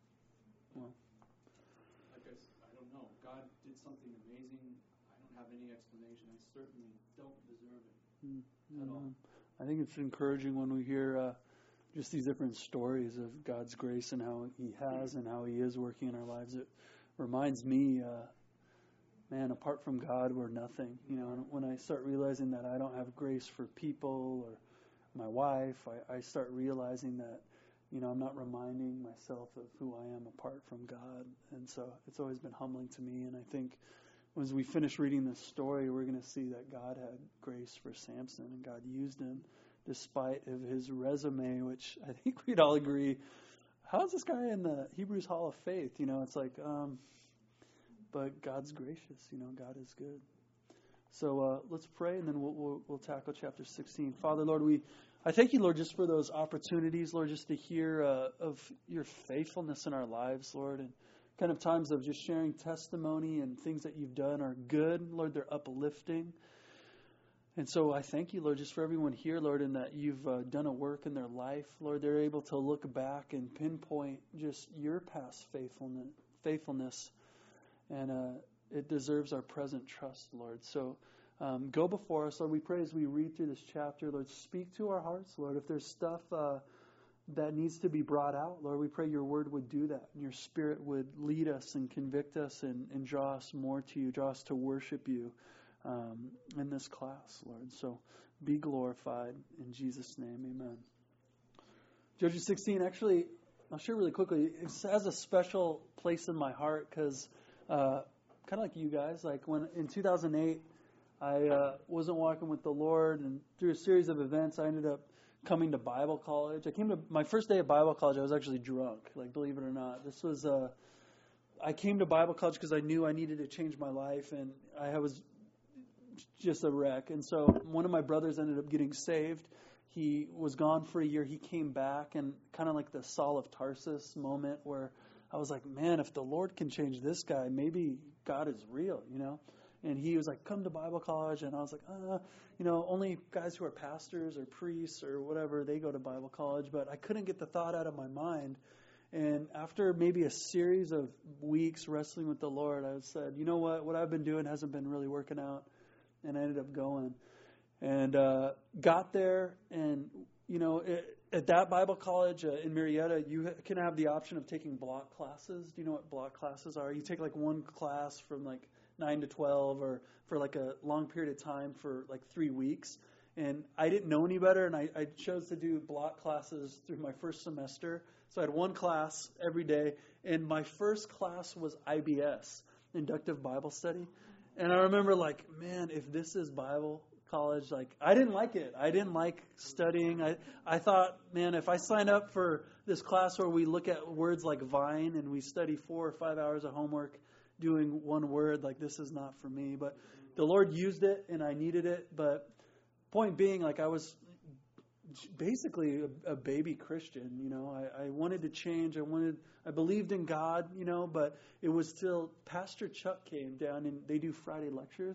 Well, Like I, s- I don't know. God did something amazing. I don't have any explanation. I certainly don't deserve it mm, at all. mhm. I think it's encouraging when we hear uh, just these different stories of God's grace and how He has and how He is working in our lives. It reminds me, uh, man, apart from God, we're nothing. You know, and when I start realizing that I don't have grace for people or my wife, I, I start realizing that, you know, I'm not reminding myself of who I am apart from God. And so it's always been humbling to me. And I think as we finish reading this story, we're going to see that God had grace for Samson and God used him despite of his resume, which I think we'd all agree, how is this guy in the Hebrews Hall of Faith? You know, it's like, um, but God's gracious. You know, God is good. So uh, let's pray, and then we'll, we'll we'll tackle chapter sixteen. Father, Lord, we I thank you, Lord, just for those opportunities, Lord, just to hear uh, of your faithfulness in our lives, Lord, and kind of times of just sharing testimony and things that you've done are good, Lord. They're uplifting, and so I thank you, Lord, just for everyone here, Lord, and that you've uh, done a work in their life, Lord. They're able to look back and pinpoint just your past faithfulness, faithfulness, and uh, it deserves our present trust, Lord. So um, go before us, Lord. We pray as we read through this chapter, Lord, speak to our hearts, Lord. If there's stuff uh, that needs to be brought out, Lord, we pray your word would do that. And your spirit would lead us and convict us and, and draw us more to you, draw us to worship you um, in this class, Lord. So be glorified. In Jesus' name, amen. Judges sixteen, actually, I'll share really quickly. It has a special place in my heart because uh, kind of like you guys, like when in two thousand eight, I uh, wasn't walking with the Lord, and through a series of events, I ended up coming to Bible college. I came to my first day of Bible college. I was actually drunk, like believe it or not. This was uh, I came to Bible college because I knew I needed to change my life, and I was just a wreck. And so one of my brothers ended up getting saved. He was gone for a year. He came back, and kind of like the Saul of Tarsus moment where I was like, man, if the Lord can change this guy, maybe God is real, you know? And he was like, come to Bible college. And I was like, uh, you know, only guys who are pastors or priests or whatever, they go to Bible college. But I couldn't get the thought out of my mind. And after maybe a series of weeks wrestling with the Lord, I said, you know what? What I've been doing hasn't been really working out. And I ended up going. And uh, got there, and, you know, it, at that Bible college uh, in Marietta, you ha- can have the option of taking block classes. Do you know what block classes are? You take like one class from like nine to twelve or for like a long period of time for like three weeks. And I didn't know any better, and I, I chose to do block classes through my first semester. So I had one class every day, and my first class was I B S, Inductive Bible Study. And I remember like, man, if this is Bible college, like I didn't like it. I didn't like studying. I, I thought, man, if I sign up for this class where we look at words like vine and we study four or five hours of homework doing one word, like this is not for me. But the Lord used it and I needed it. But point being, like I was basically a, a baby Christian, you know, I, I wanted to change. I wanted, I believed in God, you know, but it was still, Pastor Chuck came down and they do Friday lectures.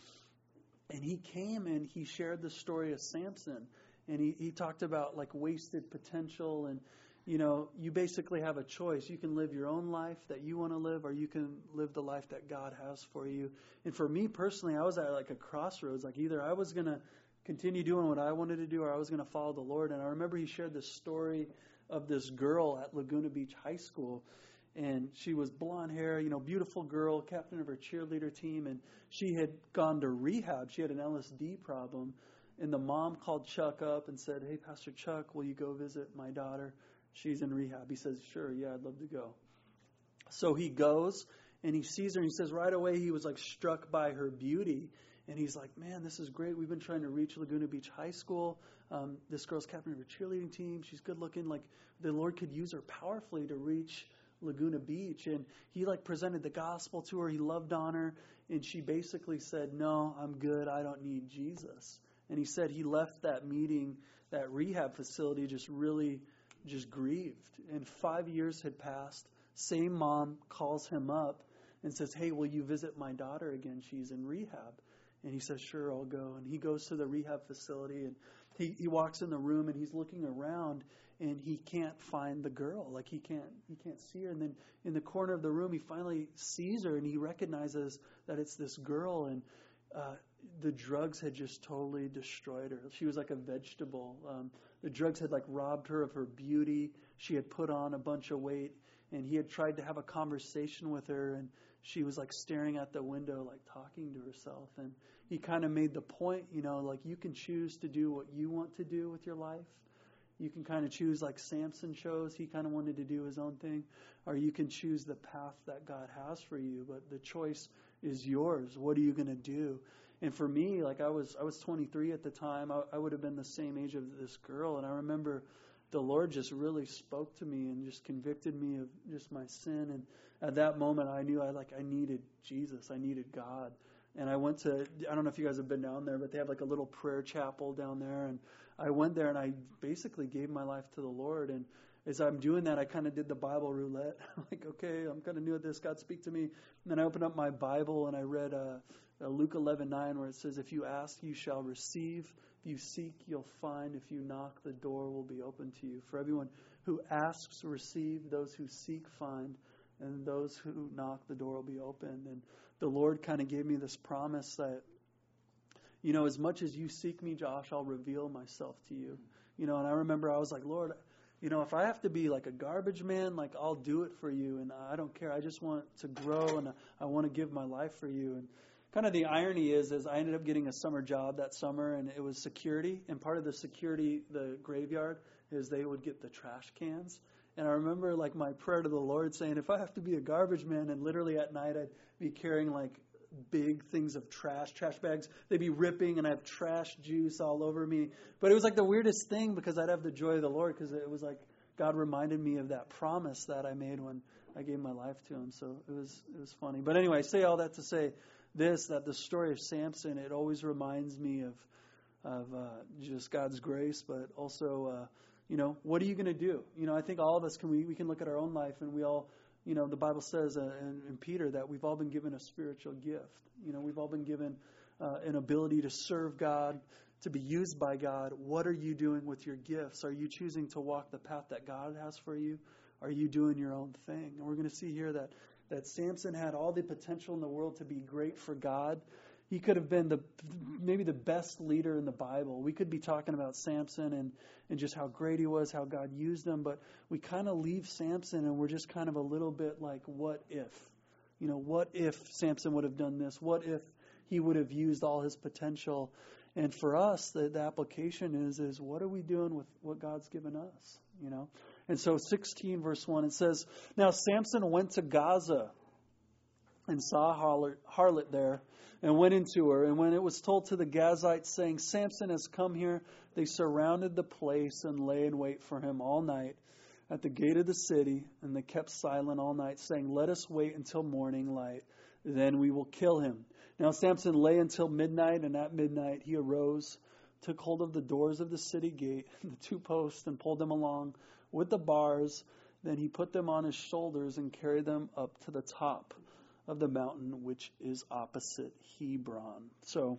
And he came and he shared the story of Samson. And he, he talked about like wasted potential. And, you know, you basically have a choice. You can live your own life that you want to live, or you can live the life that God has for you. And for me personally, I was at like a crossroads. Like either I was going to continue doing what I wanted to do, or I was going to follow the Lord. And I remember he shared this story of this girl at Laguna Beach High School. And she was blonde hair, you know, beautiful girl, captain of her cheerleader team. And she had gone to rehab. She had an L S D problem. And the mom called Chuck up and said, "Hey, Pastor Chuck, will you go visit my daughter? She's in rehab." He says, "Sure, yeah, I'd love to go." So he goes and he sees her and he says right away he was like struck by her beauty. And he's like, "Man, this is great. We've been trying to reach Laguna Beach High School. Um, this girl's captain of her cheerleading team. She's good looking. Like the Lord could use her powerfully to reach Laguna Beach." And he like presented the gospel to her. He loved on her. And she basically said, "No, I'm good. I don't need Jesus." And he said he left that meeting, that rehab facility, just really just grieved. And five years had passed. Same mom calls him up and says, "Hey, will you visit my daughter again? She's in rehab." And he says, "Sure, I'll go." And he goes to the rehab facility and he, he walks in the room and he's looking around and he can't find the girl. Like he can't he can't see her. And then in the corner of the room he finally sees her and he recognizes that it's this girl. And uh, the drugs had just totally destroyed her. She was like a vegetable. Um, the drugs had like robbed her of her beauty. She had put on a bunch of weight. And he had tried to have a conversation with her, and she was like staring at the window, like talking to herself. And he kind of made the point, you know, like you can choose to do what you want to do with your life. You can kind of choose like Samson chose. He kind of wanted to do his own thing. Or you can choose the path that God has for you. But the choice is yours. What are you going to do? And for me, like I was I was twenty-three at the time. I, I would have been the same age of this girl. And I remember the Lord just really spoke to me and just convicted me of just my sin. And at that moment, I knew I like I needed Jesus. I needed God. And I went to, I don't know if you guys have been down there, but they have like a little prayer chapel down there. And I went there and I basically gave my life to the Lord. And as I'm doing that, I kind of did the Bible roulette. Like, okay, I'm kind of new at this. God, speak to me. And then I opened up my Bible and I read uh, uh, Luke eleven nine, where it says, "If you ask, you shall receive. If you seek, you'll find. If you knock, the door will be open to you. For everyone who asks, receive. Those who seek, find. And those who knock, the door will be opened." And the Lord kind of gave me this promise that, you know, as much as you seek me, Josh, I'll reveal myself to you. You know, and I remember I was like, "Lord, you know, if I have to be like a garbage man, like I'll do it for you. And I don't care. I just want to grow and I want to give my life for you." And kind of the irony is, is I ended up getting a summer job that summer, and it was security. And part of the security, the graveyard, is they would get the trash cans. And I remember like my prayer to the Lord saying, if I have to be a garbage man, and literally at night I'd be carrying like big things of trash, trash bags, they'd be ripping and I have trash juice all over me. But it was like the weirdest thing because I'd have the joy of the Lord because it was like God reminded me of that promise that I made when I gave my life to him. So it was it was funny. But anyway, I say all that to say this, that the story of Samson, it always reminds me of of uh, just God's grace, but also, uh, you know, what are you going to do? You know, I think all of us can, we, we can look at our own life and we all, you know, the Bible says uh, in, in Peter that we've all been given a spiritual gift. You know, we've all been given uh, an ability to serve God, to be used by God. What are you doing with your gifts? Are you choosing to walk the path that God has for you? Are you doing your own thing? And we're going to see here that, that Samson had all the potential in the world to be great for God. He could have been the maybe the best leader in the Bible. We could be talking about Samson and, and just how great he was, how God used him, but we kind of leave Samson and we're just kind of a little bit like, what if? You know, what if Samson would have done this? What if he would have used all his potential? And for us, the, the application is, is what are we doing with what God's given us? You know? And so sixteen verse one, it says, "Now Samson went to Gaza and saw a harlot, harlot there, and went into her. And when it was told to the Gazites, saying, 'Samson has come here,' they surrounded the place and lay in wait for him all night at the gate of the city. And they kept silent all night, saying, 'Let us wait until morning light, then we will kill him.' Now Samson lay until midnight, and at midnight he arose, took hold of the doors of the city gate, the two posts, and pulled them along with the bars. Then he put them on his shoulders and carried them up to the top of the mountain, which is opposite Hebron." So,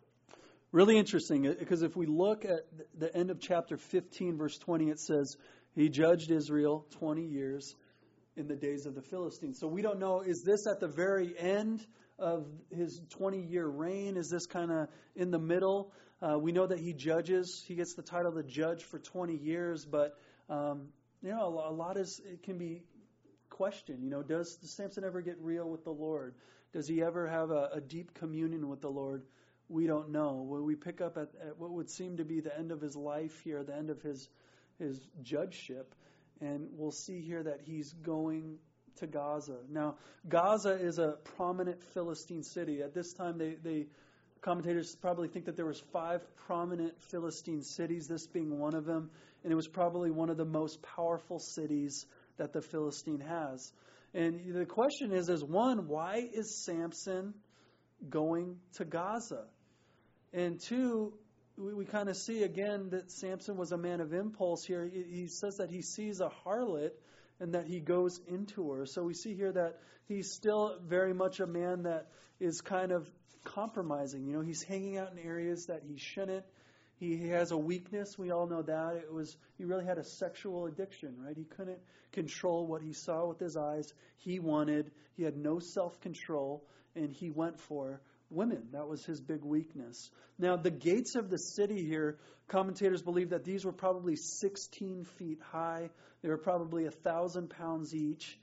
really interesting, because if we look at the end of chapter fifteen, verse twenty, it says, He judged Israel twenty years in the days of the Philistines. So we don't know, is this at the very end of his twenty-year reign? Is this kind of in the middle? Uh, we know that he judges. He gets the title of the judge for twenty years, but um, you know, a lot is it can be questioned. You know, does Samson ever get real with the Lord? Does he ever have a, a deep communion with the Lord? We don't know. When we pick up at, at what would seem to be the end of his life here, the end of his his judgeship, and we'll see here that he's going to Gaza. Now, Gaza is a prominent Philistine city. At this time, they, they commentators probably think that there was five prominent Philistine cities, this being one of them, and it was probably one of the most powerful cities that the Philistine has. And the question is, is one, why is Samson going to Gaza? And two, we, we kind of see again that Samson was a man of impulse here. He, he says that he sees a harlot and that he goes into her. So we see here that he's still very much a man that is kind of compromising. You know, he's hanging out in areas that he shouldn't. He, he has a weakness. We all know that. It was he really had a sexual addiction, right? He couldn't control what he saw with his eyes. He wanted. He had no self-control, and he went for women. That was his big weakness. Now, the gates of the city here, commentators believe that these were probably sixteen feet high. They were probably a thousand pounds each.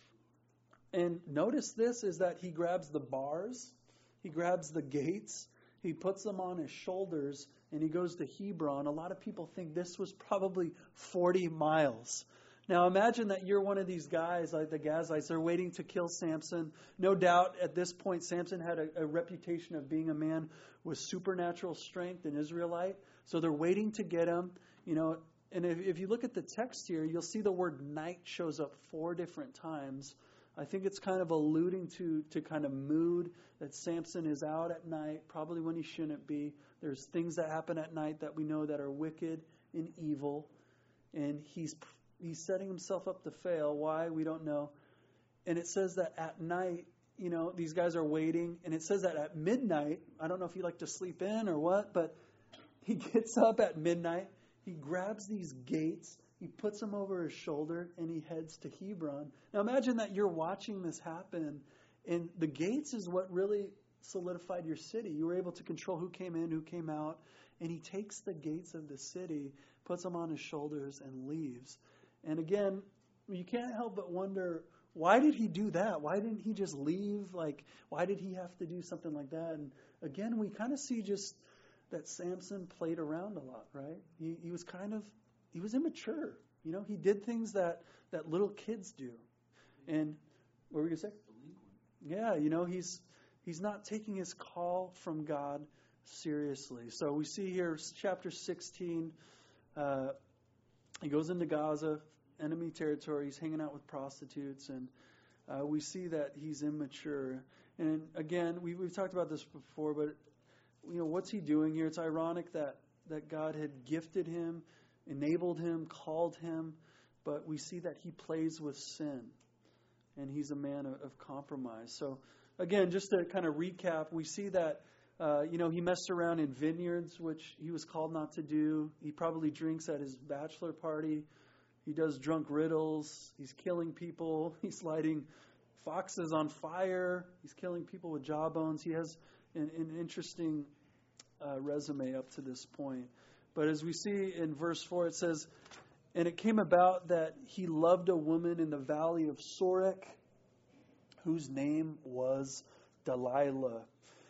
And notice this is that he grabs the bars, he grabs the gates, he puts them on his shoulders, and he goes to Hebron. A lot of people think this was probably forty miles. Now imagine that you're one of these guys like the Gazites. They're waiting to kill Samson. No doubt at this point Samson had a, a reputation of being a man with supernatural strength, an Israelite. So they're waiting to get him. You know, and if, if you look at the text here, you'll see the word night shows up four different times. I think it's kind of alluding to, to kind of mood that Samson is out at night, probably when he shouldn't be. There's things that happen at night that we know that are wicked and evil. And he's he's setting himself up to fail. Why? We don't know. And it says that at night, you know, these guys are waiting. And it says that at midnight, I don't know if you like to sleep in or what, but he gets up at midnight. He grabs these gates. He puts them over his shoulder and he heads to Hebron. Now imagine that you're watching this happen, and the gates is what really solidified your city. You were able to control who came in, who came out, and he takes the gates of the city, puts them on his shoulders, and leaves. And again, you can't help but wonder, why did he do that? Why didn't he just leave? Like, why did he have to do something like that? And again, we kind of see just that Samson played around a lot, right? He, he was kind of He was immature. You know, he did things that, that little kids do. And what were we going to say? Yeah, you know, he's he's not taking his call from God seriously. So we see here, chapter sixteen, uh, he goes into Gaza, enemy territory. He's hanging out with prostitutes, and uh, we see that he's immature. And again, we, we've talked about this before, but, you know, what's he doing here? It's ironic that, that God had gifted him, enabled him, called him, but we see that he plays with sin, and he's a man of, of compromise. So again, just to kind of recap, we see that, uh, you know, he messed around in vineyards, which he was called not to do. He probably drinks at his bachelor party. He does drunk riddles. He's killing people. He's lighting foxes on fire. He's killing people with jawbones. He has an, an interesting uh, resume up to this point. But as we see in verse four, it says, and it came about that he loved a woman in the valley of Sorek, whose name was Delilah.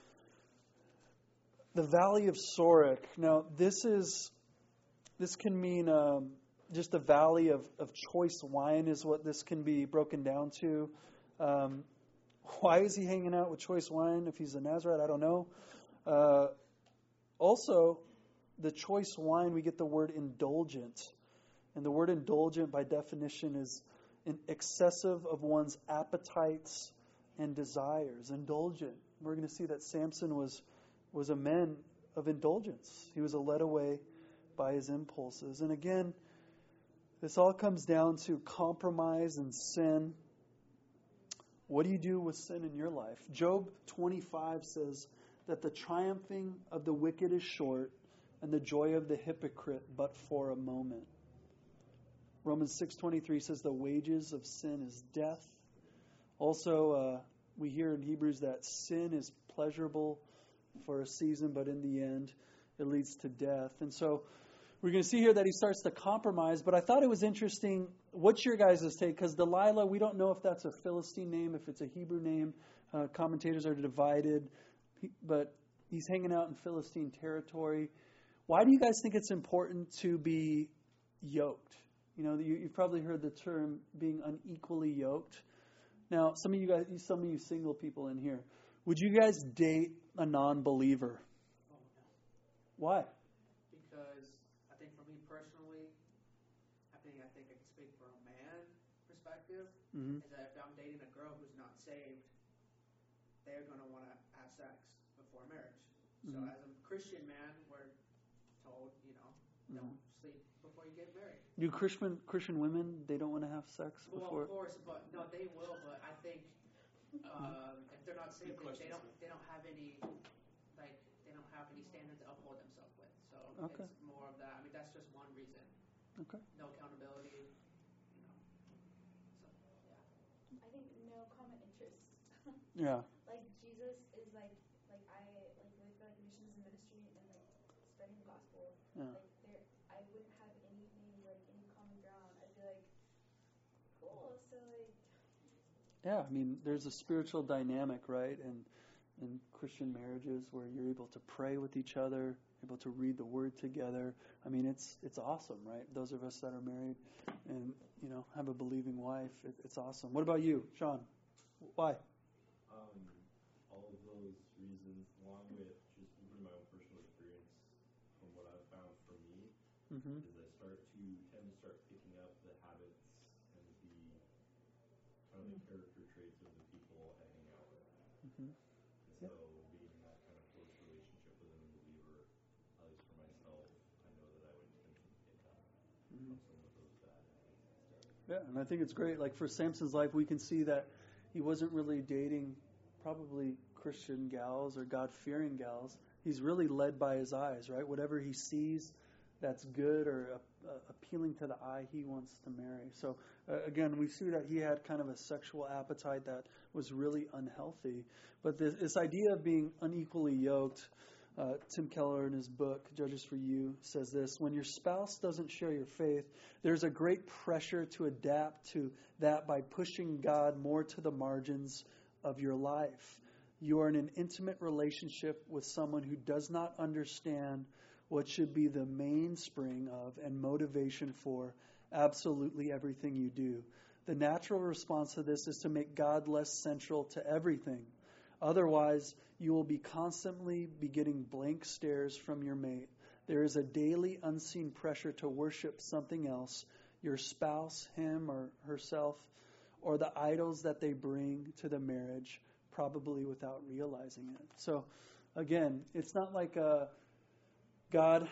The valley of Sorek. Now, this is this can mean um, just a valley of, of choice wine is what this can be broken down to. Um, why is he hanging out with choice wine if he's a Nazarite? I don't know. Uh, also, the choice wine, we get the word indulgent. And the word indulgent, by definition, is an excessive of one's appetites and desires. Indulgent. We're going to see that Samson was, was a man of indulgence. He was led away by his impulses. And again, this all comes down to compromise and sin. What do you do with sin in your life? Job twenty-five says that the triumphing of the wicked is short, and the joy of the hypocrite but for a moment. Romans six twenty-three says the wages of sin is death. Also, uh, we hear in Hebrews that sin is pleasurable for a season, but in the end, it leads to death. And so we're going to see here that he starts to compromise. But I thought it was interesting. What's your guys' take? Because Delilah, we don't know if that's a Philistine name, if it's a Hebrew name. Uh, commentators are divided. But he's hanging out in Philistine territory. Why do you guys think it's important to be yoked? You know, you, you've probably heard the term being unequally yoked. Now, some of you guys, some of you single people in here, would you guys date a non-believer? Oh, no. Why? Because I think for me personally, I think I think I can speak from a man perspective, Mm-hmm. is that if I'm dating a girl who's not saved, they're going to want to have sex before marriage. So Mhm. as a Christian man, we're told, you know, don't Mhm. sleep before you get married. Do Christian Christian women, they don't want to have sex Well, before? of course, but no, they will. But I think um, if they're not saved, they, they don't they don't have any like they don't have any standards to uphold themselves with. So Okay. it's more of that. I mean, that's just one reason. Okay. No accountability. You know. So yeah. I think no common interest. Yeah. Like Jesus is like like I like with like missions and ministry and like spreading the gospel. Yeah. Like there I wouldn't have anything like any common ground. I'd be like, cool, so like Yeah, I mean, there's a spiritual dynamic, right? And in Christian marriages where you're able to pray with each other, able to read the Word together. I mean, it's it's awesome, right? Those of us that are married and, you know, have a believing wife, it, it's awesome. What about you, Sean? Why? Um, all of those reasons, along with just even my own personal experience, from what I've found for me, Mm-hmm. is I start to tend to start picking up the habits and the kind of the character traits of the people I hang out with. Mm-hmm. And so being in that kind of close relationship with an unbeliever, at least for myself, I know that I would tend to pick up Mm-hmm. from some of those bad habits instead. Yeah, and I think it's great. Like for Samson's life, we can see that he wasn't really dating probably Christian gals or God-fearing gals. He's really led by his eyes, right? Whatever he sees that's good or uh, appealing to the eye, he wants to marry. So uh, again, we see that he had kind of a sexual appetite that was really unhealthy. But this, this idea of being unequally yoked, uh, Tim Keller in his book, Judges for You, says this: when your spouse doesn't share your faith, there's a great pressure to adapt to that by pushing God more to the margins of your life. You are in an intimate relationship with someone who does not understand what should be the mainspring of and motivation for absolutely everything you do. The natural response to this is to make God less central to everything. Otherwise, you will be constantly be getting blank stares from your mate. There is a daily unseen pressure to worship something else, your spouse, him or herself, or the idols that they bring to the marriage, probably without realizing it. So, again, it's not like a God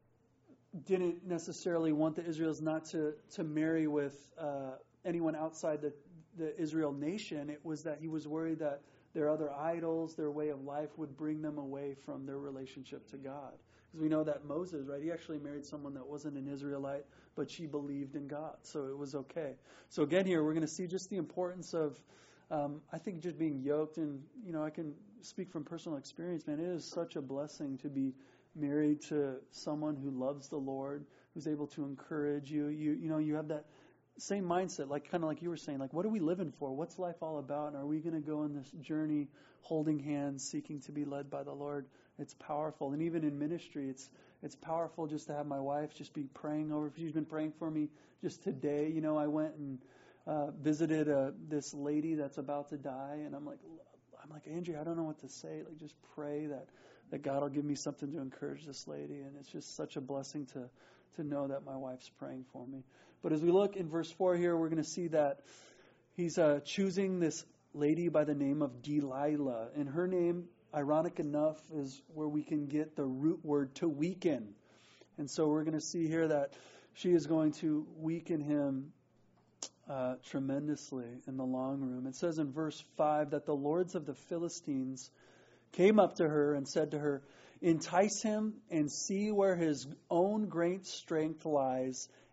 didn't necessarily want the Israelites not to, to marry with uh, anyone outside the, the Israel nation. It was that he was worried that their other idols, their way of life would bring them away from their relationship to God. Because we know that Moses, right, he actually married someone that wasn't an Israelite, but she believed in God, so it was okay. So again here, we're going to see just the importance of, um, I think, just being yoked. And, you know, I can speak from personal experience, man. It is such a blessing to be married to someone who loves the Lord, who's able to encourage you. You you know, you have that same mindset, like kind of like you were saying, like, what are we living for? What's life all about? And are we going to go on this journey holding hands, seeking to be led by the Lord? It's powerful. And even in ministry, it's it's powerful just to have my wife just be praying over. She's been praying for me just today. You know, I went and uh, visited uh, this lady that's about to die, and I'm like, I'm like, Andrea, I don't know what to say. Like, just pray that that God will give me something to encourage this lady. And it's just such a blessing to, to know that my wife's praying for me. But as we look in verse four here, we're going to see that he's uh, choosing this lady by the name of Delilah. And her name, ironic enough, is where we can get the root word to weaken. And so we're going to see here that she is going to weaken him uh, tremendously in the long room. It says in verse five that the lords of the Philistines came up to her and said to her, entice him and see where his own great strength lies,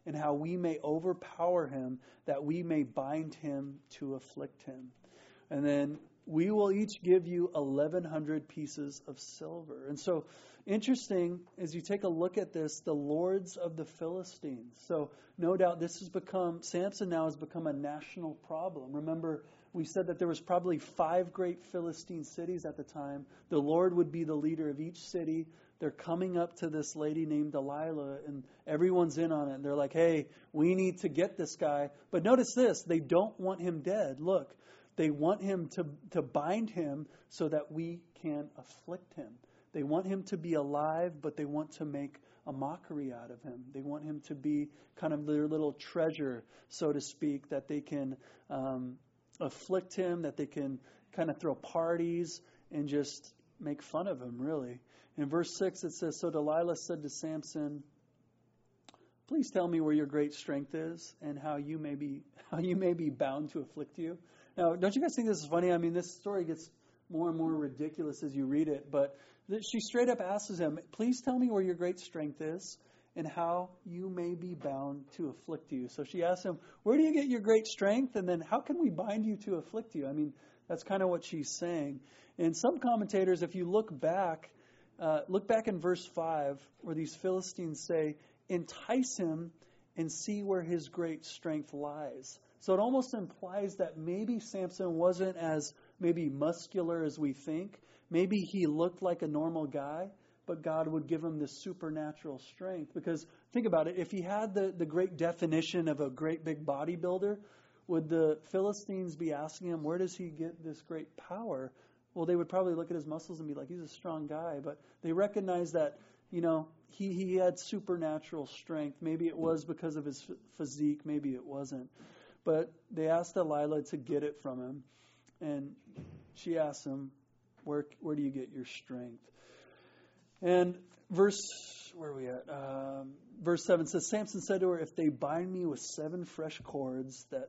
and how we may overpower him, that we may bind him to afflict him. And then we will each give you eleven hundred pieces of silver. And so, interesting, as you take a look at this, the lords of the Philistines. So, no doubt this has become, Samson now has become a national problem. Remember, we said that there was probably five great Philistine cities at the time. The Lord would be the leader of each city. They're coming up to this lady named Delilah, and everyone's in on it. They're like, hey, we need to get this guy. But notice this, they don't want him dead. Look, they want him to, to bind him so that we can afflict him. They want him to be alive, but they want to make a mockery out of him. They want him to be kind of their little treasure, so to speak, that they can um, afflict him, that they can kind of throw parties and just make fun of him, really. In verse six, it says, so Delilah said to Samson, please tell me where your great strength is and how you may be how you may be bound to afflict you. Now, don't you guys think this is funny? I mean, this story gets more and more ridiculous as you read it, but she straight up asks him, please tell me where your great strength is and how you may be bound to afflict you. So she asks him, where do you get your great strength? And then how can we bind you to afflict you? I mean, that's kind of what she's saying. And some commentators, if you look back, uh, look back in verse five, where these Philistines say, entice him and see where his great strength lies. So it almost implies that maybe Samson wasn't as maybe muscular as we think. Maybe he looked like a normal guy, but God would give him this supernatural strength. Because think about it, if he had the, the great definition of a great big bodybuilder, would the Philistines be asking him, where does he get this great power? Well, they would probably look at his muscles and be like, he's a strong guy. But they recognize that, you know, he, he had supernatural strength. Maybe it was because of his physique. Maybe it wasn't. But they asked Delilah to get it from him. And she asked him, where where do you get your strength? And verse, where are we at? Um, verse seven says, Samson said to her, if they bind me with seven fresh cords that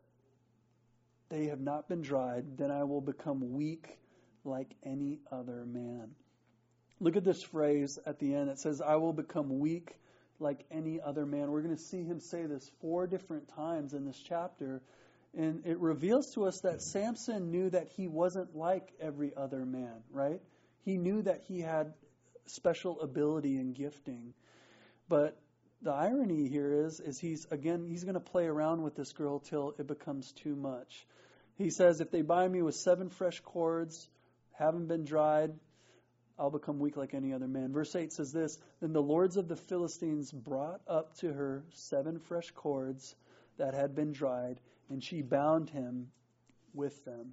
they have not been dried, then I will become weak like any other man. Look at this phrase at the end. It says, I will become weak like any other man. We're going to see him say this four different times in this chapter. And it reveals to us that Samson knew that he wasn't like every other man, right? He knew that he had special ability and gifting. But the irony here is, is he's, again, he's going to play around with this girl till it becomes too much. He says, if they bind me with seven fresh cords, haven't been dried, I'll become weak like any other man. Verse eight says this, then the lords of the Philistines brought up to her seven fresh cords that had been dried, and she bound him with them.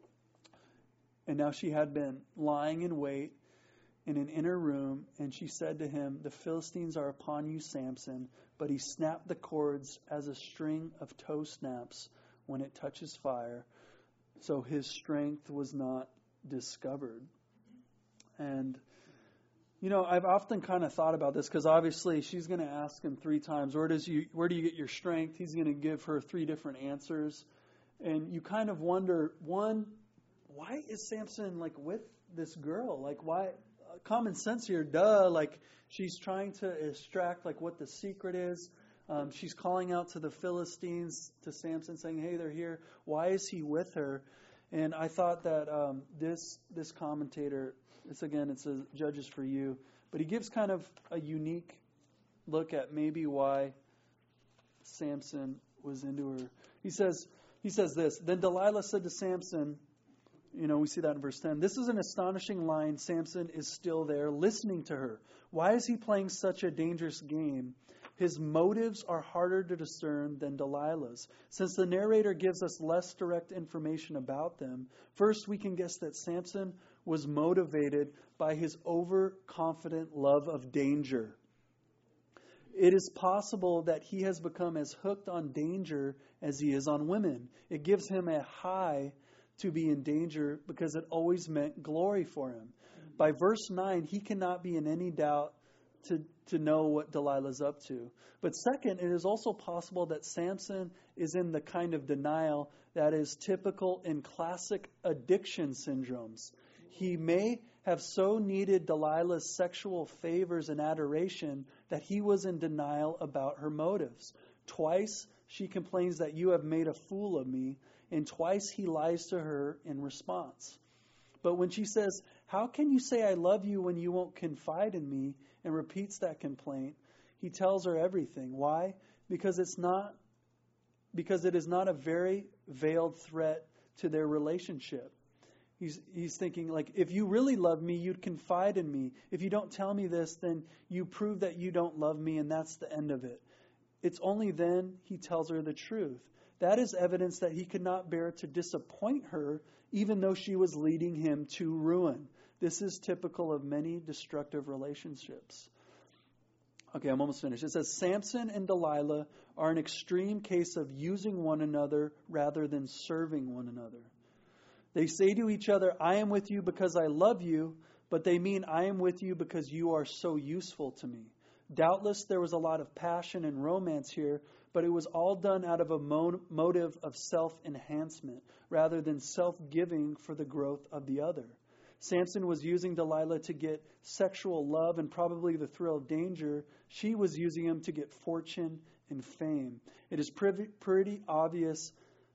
And now she had been lying in wait in an inner room, and she said to him, the Philistines are upon you, Samson. But he snapped the cords as a string of tow snaps when it touches fire. So his strength was not discovered. And, you know, I've often kind of thought about this because obviously she's going to ask him three times, where does you, where do you get your strength? He's going to give her three different answers. And you kind of wonder, one, why is Samson like with this girl? Like why, uh, common sense here, duh, like she's trying to extract like what the secret is. Um, she's calling out to the Philistines, to Samson saying, hey, they're here. Why is he with her? And I thought that um, this this commentator, it's again, it's a Judges for you, but he gives kind of a unique look at maybe why Samson was into her. He says, he says this, then Delilah said to Samson, you know, we see that in verse ten, this is an astonishing line. Samson is still there listening to her. Why is he playing such a dangerous game? His motives are harder to discern than Delilah's. Since the narrator gives us less direct information about them, first we can guess that Samson was motivated by his overconfident love of danger. It is possible that he has become as hooked on danger as he is on women. It gives him a high to be in danger because it always meant glory for him. By verse nine, he cannot be in any doubt to, to know what Delilah's up to. But second, it is also possible that Samson is in the kind of denial that is typical in classic addiction syndromes. He may have so needed Delilah's sexual favors and adoration that he was in denial about her motives. Twice she complains that you have made a fool of me, and twice he lies to her in response. But when she says, how can you say I love you when you won't confide in me, and repeats that complaint, he tells her everything. Why? Because it's not, because it is not a very veiled threat to their relationship. He's, he's thinking, like, if you really love me, you'd confide in me. If you don't tell me this, then you prove that you don't love me, and that's the end of it. It's only then he tells her the truth. That is evidence that he could not bear to disappoint her, even though she was leading him to ruin. This is typical of many destructive relationships. Okay, I'm almost finished. It says, Samson and Delilah are an extreme case of using one another rather than serving one another. They say to each other, I am with you because I love you, but they mean I am with you because you are so useful to me. Doubtless there was a lot of passion and romance here, but it was all done out of a mo- motive of self-enhancement rather than self-giving for the growth of the other. Samson was using Delilah to get sexual love and probably the thrill of danger. She was using him to get fortune and fame. It is pretty, pretty obvious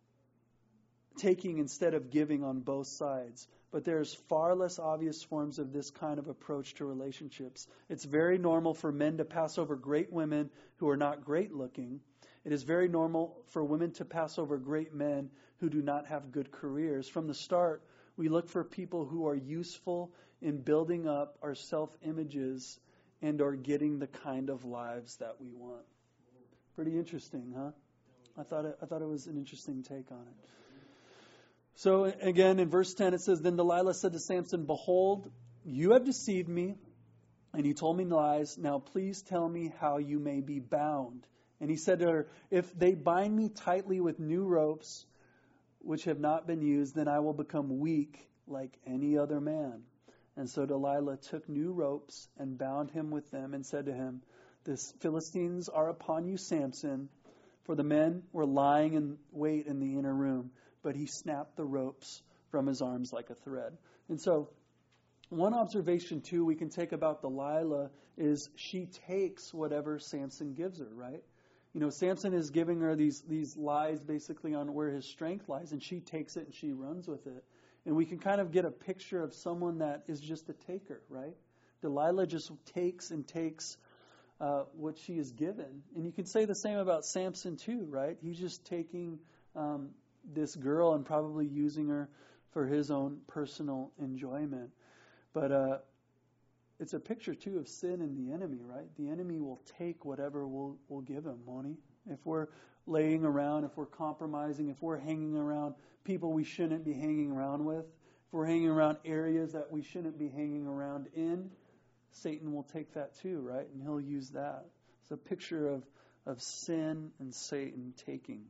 taking instead of giving on both sides. But there's far less obvious forms of this kind of approach to relationships. It's very normal for men to pass over great women who are not great looking. It is very normal for women to pass over great men who do not have good careers. From the start, we look for people who are useful in building up our self-images and are getting the kind of lives that we want. Pretty interesting, huh? I thought it, I thought it was an interesting take on it. So again, in verse ten, it says, Then Delilah said to Samson, Behold, you have deceived me, and you told me lies. Now please tell me how you may be bound. And he said to her, If they bind me tightly with new ropes, which have not been used, then I will become weak like any other man. And so Delilah took new ropes and bound him with them and said to him, The Philistines are upon you, Samson. For the men were lying in wait in the inner room. But he snapped the ropes from his arms like a thread. And so one observation, too, we can take about Delilah is she takes whatever Samson gives her, right? You know, Samson is giving her these, these lies basically on where his strength lies, and she takes it and she runs with it. And we can kind of get a picture of someone that is just a taker, right? Delilah just takes and takes uh, what she is given. And you can say the same about Samson, too, right? He's just taking Um, this girl and probably using her for his own personal enjoyment. But uh, it's a picture, too, of sin and the enemy, right? The enemy will take whatever we'll, we'll give him, won't he? If we're laying around, if we're compromising, if we're hanging around people we shouldn't be hanging around with, if we're hanging around areas that we shouldn't be hanging around in, Satan will take that too, right? And he'll use that. It's a picture of, of sin and Satan taking.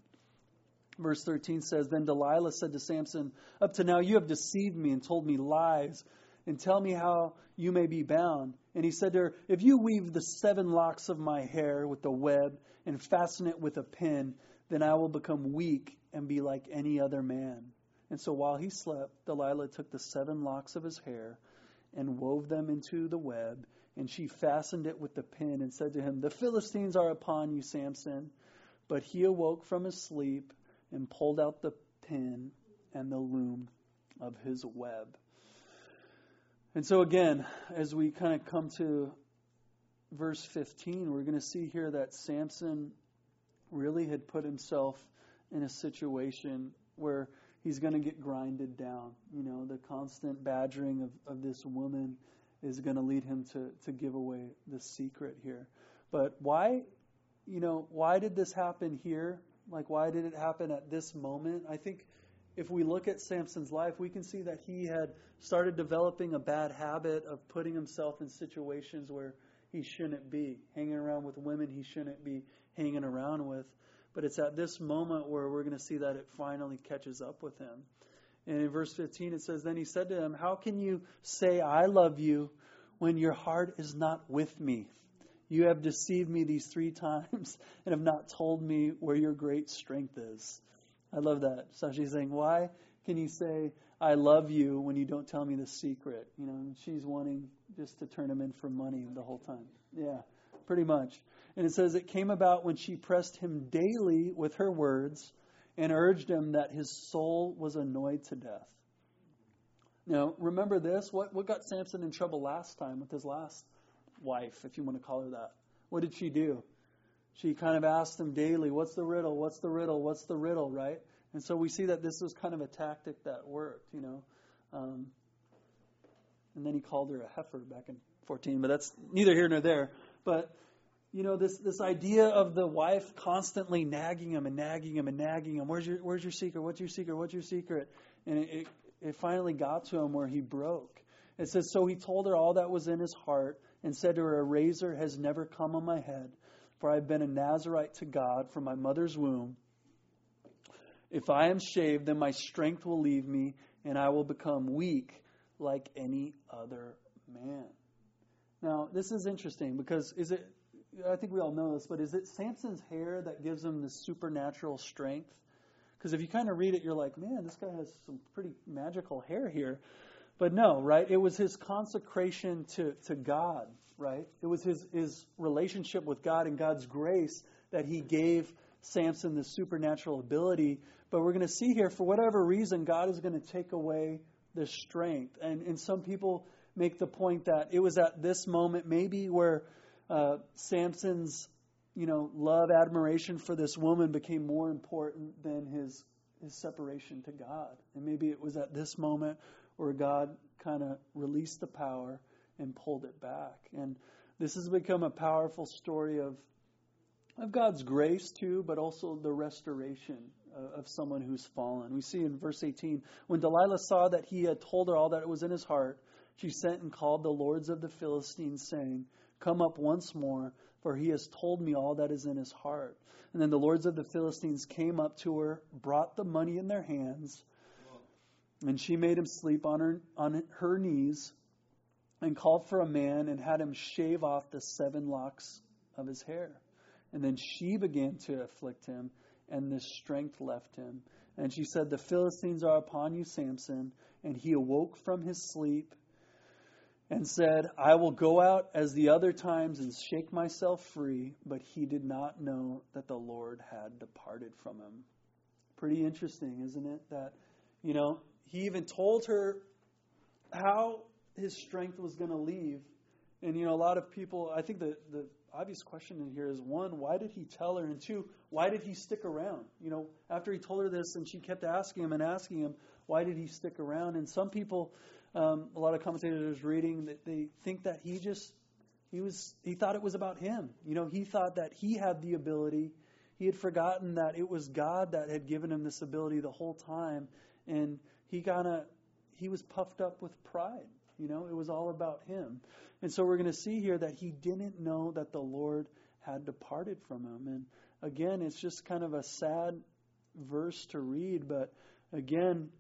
Verse thirteen says, Then Delilah said to Samson, Up to now you have deceived me and told me lies, and tell me how you may be bound. And he said to her, If you weave the seven locks of my hair with a web and fasten it with a pin, then I will become weak and be like any other man. And so while he slept, Delilah took the seven locks of his hair and wove them into the web, and she fastened it with the pin and said to him, The Philistines are upon you, Samson. But he awoke from his sleep and pulled out the pin and the loom of his web. And so again, as we kind of come to verse fifteen, we're going to see here that Samson really had put himself in a situation where he's going to get grinded down. You know, the constant badgering of, of this woman is going to lead him to, to give away the secret here. But why, you know, why did this happen here? Like, why did it happen at this moment? I think if we look at Samson's life, we can see that he had started developing a bad habit of putting himself in situations where he shouldn't be, hanging around with women he shouldn't be hanging around with. But it's at this moment where we're going to see that it finally catches up with him. And in verse fifteen it says, Then he said to him, How can you say I love you when your heart is not with me? You have deceived me these three times and have not told me where your great strength is. I love that. So she's saying, why can you say, I love you when you don't tell me the secret? You know, she's wanting just to turn him in for money the whole time. Yeah, pretty much. And it says, it came about when she pressed him daily with her words and urged him that his soul was annoyed to death. Now, remember this? What, what got Samson in trouble last time with his last wife, if you want to call her that? What did she do? She kind of asked him daily, what's the riddle? What's the riddle? What's the riddle, right? And so we see that this was kind of a tactic that worked, you know. Um, and then he called her a heifer back in fourteen, but that's neither here nor there. But, you know, this this idea of the wife constantly nagging him and nagging him and nagging him. Where's your Where's your secret? What's your secret? What's your secret? And it, it, it finally got to him where he broke. It says, so he told her all that was in his heart and said to her, a razor has never come on my head, for I have been a Nazarite to God from my mother's womb. If I am shaved, then my strength will leave me, and I will become weak like any other man. Now, this is interesting because is it, I think we all know this, but is it Samson's hair that gives him this supernatural strength? Because if you kind of read it, you're like, man, this guy has some pretty magical hair here. But no, right? It was his consecration to, to God, right? It was his, his relationship with God and God's grace that he gave Samson this supernatural ability. But we're going to see here, for whatever reason, God is going to take away the strength. And, and some people make the point that it was at this moment maybe where uh, Samson's, you know, love, admiration for this woman became more important than his his separation to God. And maybe it was at this moment where God kind of released the power and pulled it back. And this has become a powerful story of of God's grace too, but also the restoration of someone who's fallen. We see in verse eighteen, when Delilah saw that he had told her all that was in his heart, she sent and called the lords of the Philistines, saying, come up once more, for he has told me all that is in his heart. And then the lords of the Philistines came up to her, brought the money in their hands, and she made him sleep on her on her knees, and called for a man and had him shave off the seven locks of his hair. And then she began to afflict him, and the strength left him. And she said, the Philistines are upon you, Samson. And he awoke from his sleep and said, I will go out as the other times and shake myself free. But he did not know that the Lord had departed from him. Pretty interesting, isn't it? That, you know, he even told her how his strength was going to leave. And, you know, a lot of people, I think the, the obvious question in here is, one, why did he tell her? And two, why did he stick around? You know, after he told her this and she kept asking him and asking him, why did he stick around? And some people, um, a lot of commentators reading, that they think that he just, he was, he thought it was about him. You know, he thought that he had the ability. He had forgotten that it was God that had given him this ability the whole time. And he kind of, he was puffed up with pride. You know, it was all about him. And so we're going to see here that he didn't know that the Lord had departed from him. And again, it's just kind of a sad verse to read. But again,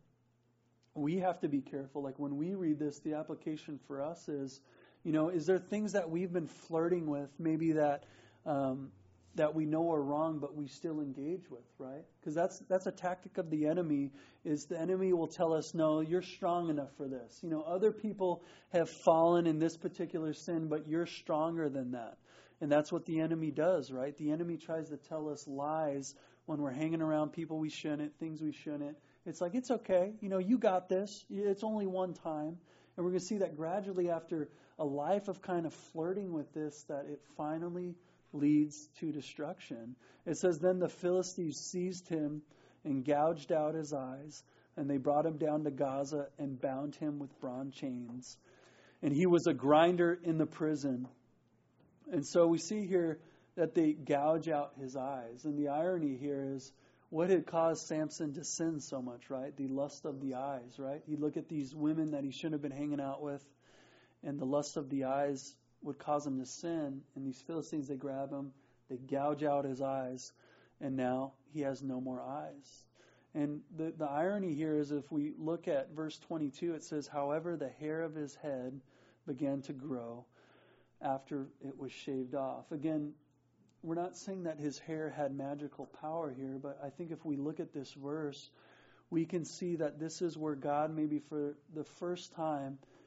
we have to be careful. Like when we read this, the application for us is, you know, is there things that we've been flirting with, maybe that um, that we know are wrong, but we still engage with, right? Because that's that's a tactic of the enemy, is the enemy will tell us, no, you're strong enough for this. You know, other people have fallen in this particular sin, but you're stronger than that. And that's what the enemy does, right? The enemy tries to tell us lies when we're hanging around people we shouldn't, things we shouldn't. It's like, it's okay. You know, you got this. It's only one time. And we're going to see that gradually after a life of kind of flirting with this, that it finally leads to destruction. It says, then the Philistines seized him and gouged out his eyes, and they brought him down to Gaza and bound him with bronze chains. And he was a grinder in the prison. And so we see here that they gouge out his eyes. And the irony here is, what had caused Samson to sin so much, right? The lust of the eyes, right? He'd look at these women that he shouldn't have been hanging out with, and the lust of the eyes would cause him to sin. And these Philistines, they grab him, they gouge out his eyes, and now he has no more eyes. And the, the irony here is, if we look at verse twenty-two, it says, however, the hair of his head began to grow after it was shaved off. Again, we're not saying that his hair had magical power here, but I think if we look at this verse, we can see that this is where God, maybe for the first time,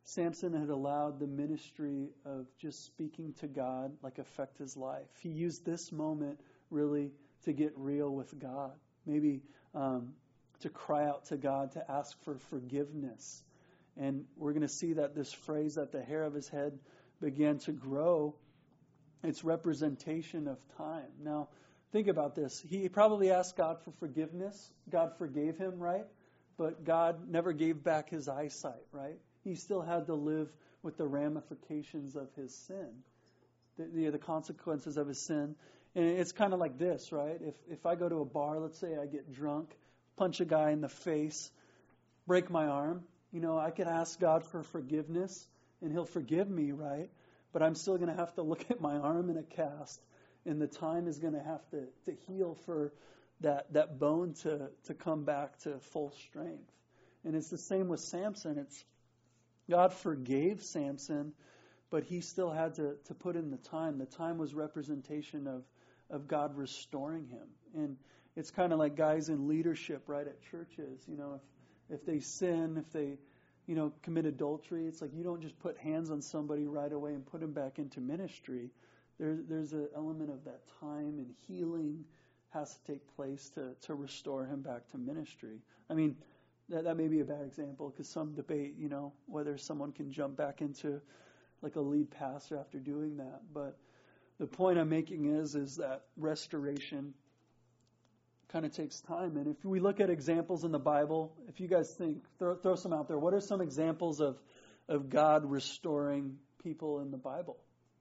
Samson had allowed the ministry of just speaking to God like affect his life. He used this moment really to get real with God. Maybe um, to cry out to God, to ask for forgiveness. And we're going to see that this phrase that the hair of his head began to grow, it's representation of time. Now, think about this. He probably asked God for forgiveness. God forgave him, right? But God never gave back his eyesight, right? He still had to live with the ramifications of his sin, the, the, the consequences of his sin. And it's kind of like this, right? If if I go to a bar, let's say I get drunk, punch a guy in the face, break my arm, you know, I could ask God for forgiveness, and he'll forgive me, right? But I'm still going to have to look at my arm in a cast, and the time is going to have to, to heal for that, that bone to, to come back to full strength. And it's the same with Samson. It's God forgave Samson, but he still had to, to put in the time. The time was representation of, of God restoring him. And it's kind of like guys in leadership, right, at churches. You know, if, if they sin, if they, you know, commit adultery, it's like you don't just put hands on somebody right away and put them back into ministry. There's there's an element of that time and healing has to take place to, to restore him back to ministry. I mean, that, that may be a bad example because some debate, you know, whether someone can jump back into like a lead pastor after doing that. But the point I'm making is, is that restoration kind of takes time. And if we look at examples in the Bible, if you guys think, throw, throw some out there. What are some examples of, of God restoring people in the Bible?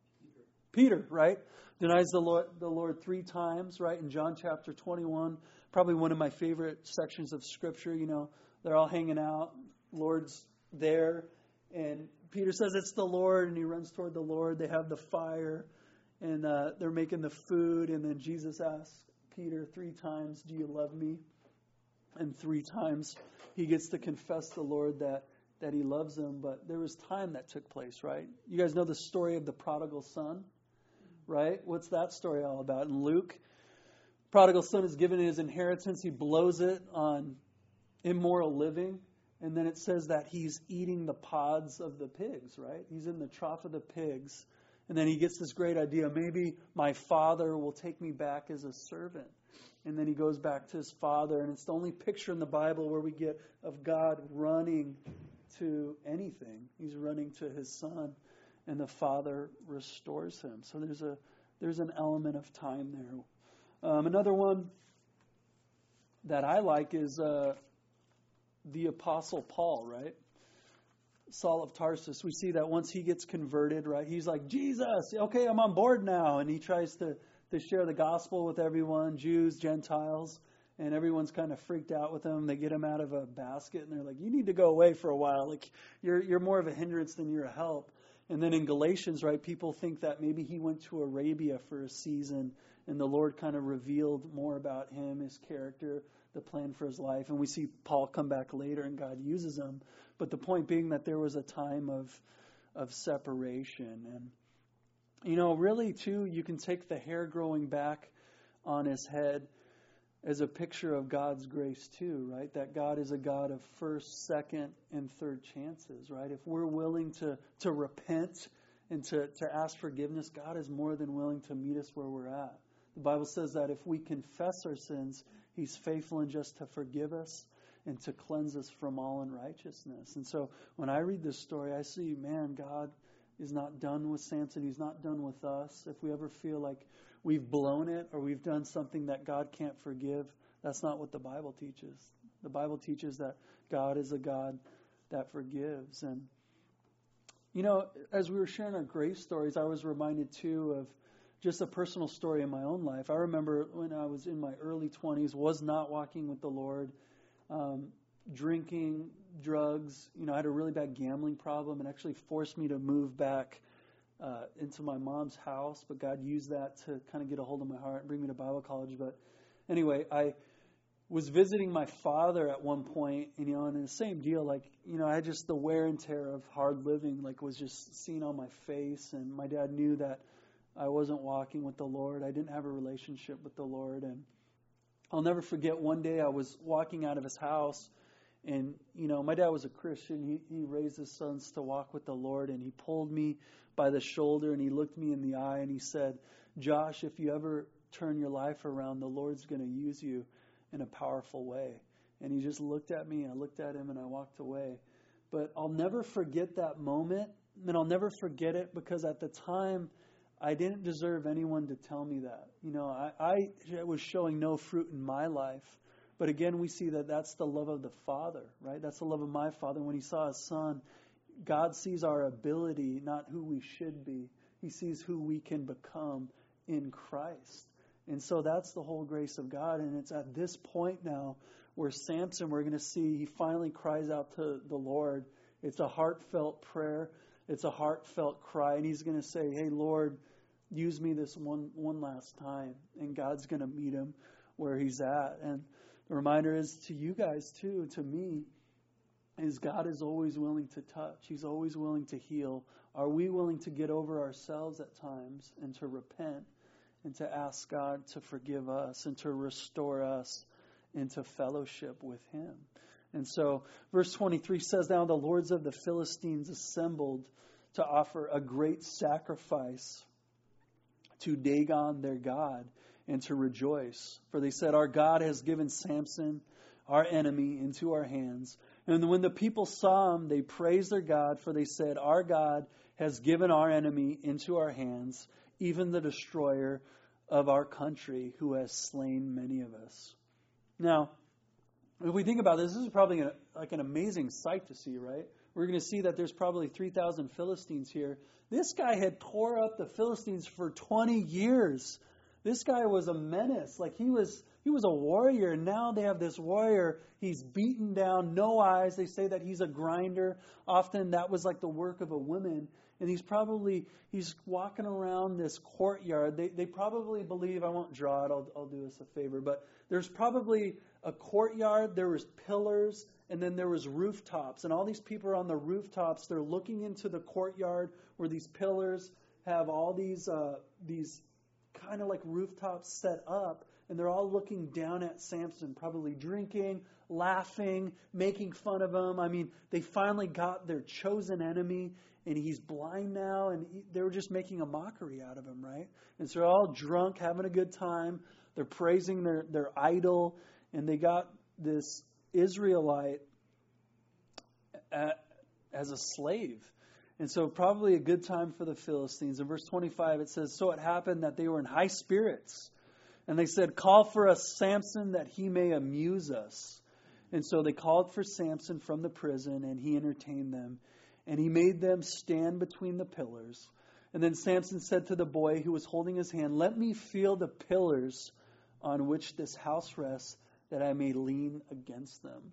Peter, Peter, right? Denies the Lord, the Lord three times, right? In John chapter twenty-one, probably one of my favorite sections of Scripture. You know, they're all hanging out. Lord's there. And Peter says, it's the Lord. And he runs toward the Lord. They have the fire. And uh, they're making the food. And then Jesus asks Peter three times, do you love me? And three times he gets to confess the Lord that, that he loves him. But there was time that took place, right? You guys know the story of the prodigal son, right? What's that story all about? In Luke, prodigal son is given his inheritance. He blows it on immoral living. And then it says that he's eating the pods of the pigs, right? He's in the trough of the pigs. And then he gets this great idea, maybe my father will take me back as a servant. And then he goes back to his father. And it's the only picture in the Bible where we get of God running to anything. He's running to his son. And the father restores him. So there's a there's an element of time there. Um, another one that I like is uh, the Apostle Paul, right? Saul of Tarsus. We see that once he gets converted, right? He's like, Jesus, okay, I'm on board now. And he tries to, to share the gospel with everyone, Jews, Gentiles. And everyone's kind of freaked out with him. They get him out of a basket and they're like, you need to go away for a while. Like you're you're more of a hindrance than you're a help. And then in Galatians, right, people think that maybe he went to Arabia for a season and the Lord kind of revealed more about him, his character, the plan for his life. And we see Paul come back later and God uses him. But the point being that there was a time of of separation. And, you know, really, too, you can take the hair growing back on his head as a picture of God's grace, too, right? That God is a God of first, second, and third chances, right? If we're willing to, to repent and to, to ask forgiveness, God is more than willing to meet us where we're at. The Bible says that if we confess our sins, He's faithful and just to forgive us and to cleanse us from all unrighteousness. And so when I read this story, I see, man, God is not done with Samson. He's not done with us. If we ever feel like we've blown it or we've done something that God can't forgive, that's not what the Bible teaches. The Bible teaches that God is a God that forgives. And, you know, as we were sharing our grace stories, I was reminded, too, of just a personal story in my own life. I remember when I was in my early twenties, was not walking with the Lord, um, drinking, drugs. You know, I had a really bad gambling problem and actually forced me to move back uh, into my mom's house. But God used that to kind of get a hold of my heart and bring me to Bible college. But anyway, I was visiting my father at one point, and, you know, and the same deal, like, you know, I had just the wear and tear of hard living, like, was just seen on my face. And my dad knew that I wasn't walking with the Lord. I didn't have a relationship with the Lord. And I'll never forget one day I was walking out of his house And, you know, my dad was a Christian. He, he raised his sons to walk with the Lord, and he pulled me by the shoulder and he looked me in the eye and he said, Josh, if you ever turn your life around, the Lord's going to use you in a powerful way. And he just looked at me. I looked at him and I walked away. But I'll never forget that moment. And I'll never forget it because at the time, I didn't deserve anyone to tell me that. You know, I, I was showing no fruit in my life. But again, we see that that's the love of the Father, right? That's the love of my Father. When he saw his Son, God sees our ability, not who we should be. He sees who we can become in Christ. And so that's the whole grace of God. And it's at this point now where Samson, we're going to see, he finally cries out to the Lord. It's a heartfelt prayer. It's a heartfelt cry. And he's going to say, hey, Lord, use me this one, one last time. And God's going to meet him where he's at. And the reminder is to you guys too, to me, is God is always willing to touch. He's always willing to heal. Are we willing to get over ourselves at times and to repent and to ask God to forgive us and to restore us into fellowship with him? And so verse twenty-three says, now the lords of the Philistines assembled to offer a great sacrifice to Dagon their god and to rejoice. For they said, our God has given Samson, our enemy, into our hands. And when the people saw him, they praised their God, for they said, our God has given our enemy into our hands, even the destroyer of our country, who has slain many of us. Now, if we think about this, this is probably a, like an amazing sight to see, right? We're going to see that there's probably three thousand Philistines here. This guy had tore up the Philistines for twenty years. This guy was a menace. Like he was he was a warrior. And now they have this warrior. He's beaten down, no eyes. They say that he's a grinder. Often that was like the work of a woman. And he's probably, he's walking around this courtyard. They they probably believe, I won't draw it, I'll, I'll do us a favor. But there's probably a courtyard, there was pillars, and then there was rooftops. And all these people are on the rooftops. They're looking into the courtyard where these pillars have all these uh, these kind of like rooftops set up. And they're all looking down at Samson, probably drinking, laughing, making fun of him. I mean, they finally got their chosen enemy, and he's blind now, and he, they were just making a mockery out of him, right? And so they're all drunk, having a good time. They're praising their, their idol, and they got this Israelite at, as a slave. And so probably a good time for the Philistines. In verse twenty-five, it says, so it happened that they were in high spirits. And they said, call for us Samson that he may amuse us. And so they called for Samson from the prison, and he entertained them. And he made them stand between the pillars. And then Samson said to the boy who was holding his hand, let me feel the pillars on which this house rests, that I may lean against them.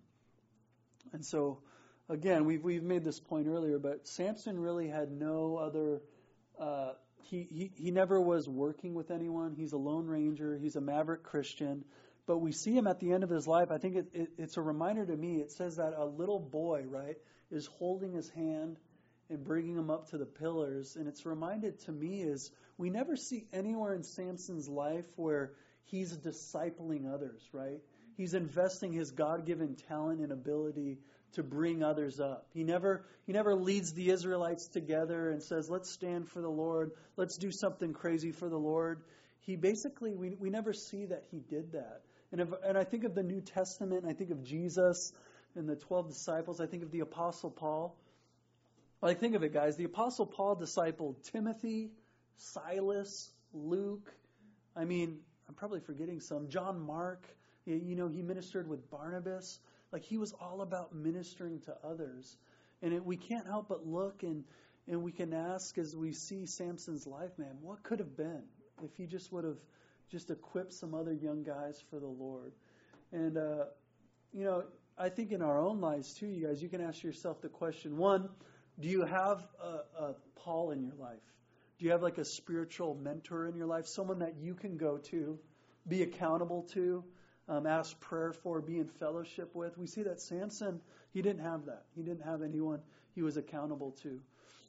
And so, again, we've, we've made this point earlier, but Samson really had no other... Uh, He, he he never was working with anyone. He's a lone ranger. He's a maverick Christian. But we see him at the end of his life. I think it, it, it's a reminder to me. It says that a little boy, right, is holding his hand and bringing him up to the pillars. And it's reminded to me is we never see anywhere in Samson's life where he's discipling others, right? He's investing his God-given talent and ability to bring others up. He never he never leads the Israelites together and says, let's stand for the Lord. Let's do something crazy for the Lord. He basically, we, we never see that he did that. And, if, and I think of the New Testament, and I think of Jesus and the twelve disciples. I think of the Apostle Paul. Like, think of it, guys. The Apostle Paul discipled Timothy, Silas, Luke. I mean, I'm probably forgetting some. John Mark. You know, he ministered with Barnabas. Like, he was all about ministering to others. And it, we can't help but look and, and we can ask as we see Samson's life, man, what could have been if he just would have just equipped some other young guys for the Lord? And, uh, you know, I think in our own lives too, you guys, you can ask yourself the question, one, do you have a, a Paul in your life? Do you have like a spiritual mentor in your life? Someone that you can go to, be accountable to? Um, ask prayer for, be in fellowship with. We see that Samson, he didn't have that. He didn't have anyone he was accountable to.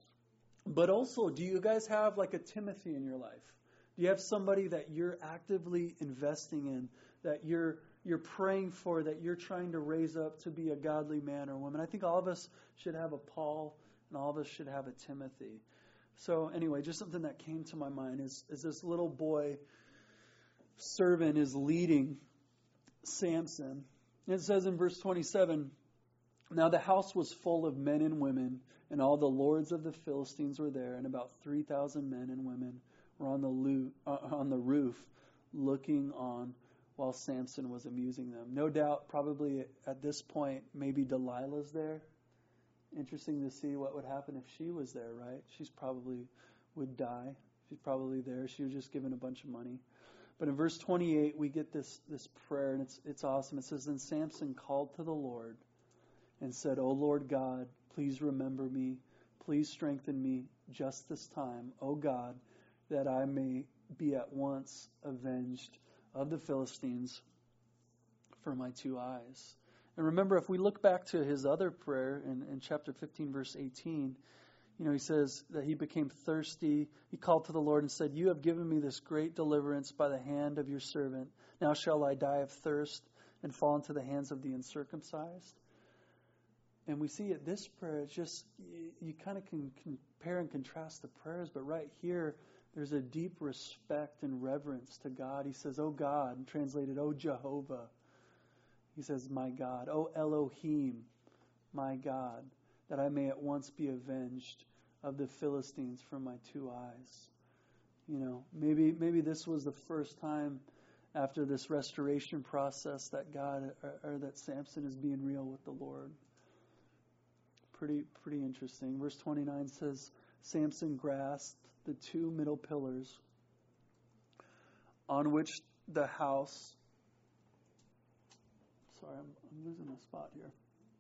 But also, do you guys have like a Timothy in your life? Do you have somebody that you're actively investing in, that you're you're praying for, that you're trying to raise up to be a godly man or woman. I think all of us should have a Paul, and all of us should have a Timothy. So anyway, just something that came to my mind is, is this little boy servant is leading Samson. It says in verse twenty-seven, now the house was full of men and women, and all the lords of the Philistines were there, and about three thousand men and women were on the, loo- uh, on the roof looking on while Samson was amusing them. No doubt, probably at this point, maybe Delilah's there. Interesting to see what would happen if she was there, right? She's probably would die. She's probably there. She was just given a bunch of money. But in verse twenty-eight, we get this, this prayer, and it's it's awesome. It says, then Samson called to the Lord and said, O Lord God, please remember me. Please strengthen me just this time, O God, that I may be at once avenged of the Philistines for my two eyes. And remember, if we look back to his other prayer in, in chapter fifteen, verse eighteen, you know, he says that he became thirsty. He called to the Lord and said, you have given me this great deliverance by the hand of your servant. Now shall I die of thirst and fall into the hands of the uncircumcised? And we see at this prayer, it's just, you, you kind of can compare and contrast the prayers, but right here, there's a deep respect and reverence to God. He says, oh God, and translated, oh Jehovah. He says, my God, oh Elohim, my God, that I may at once be avenged of the Philistines from my two eyes. You know, maybe maybe this was the first time after this restoration process that God, or, or that Samson is being real with the Lord. Pretty pretty interesting. Verse twenty-nine says, Samson grasped the two middle pillars on which the house, sorry, I'm, I'm losing my spot here.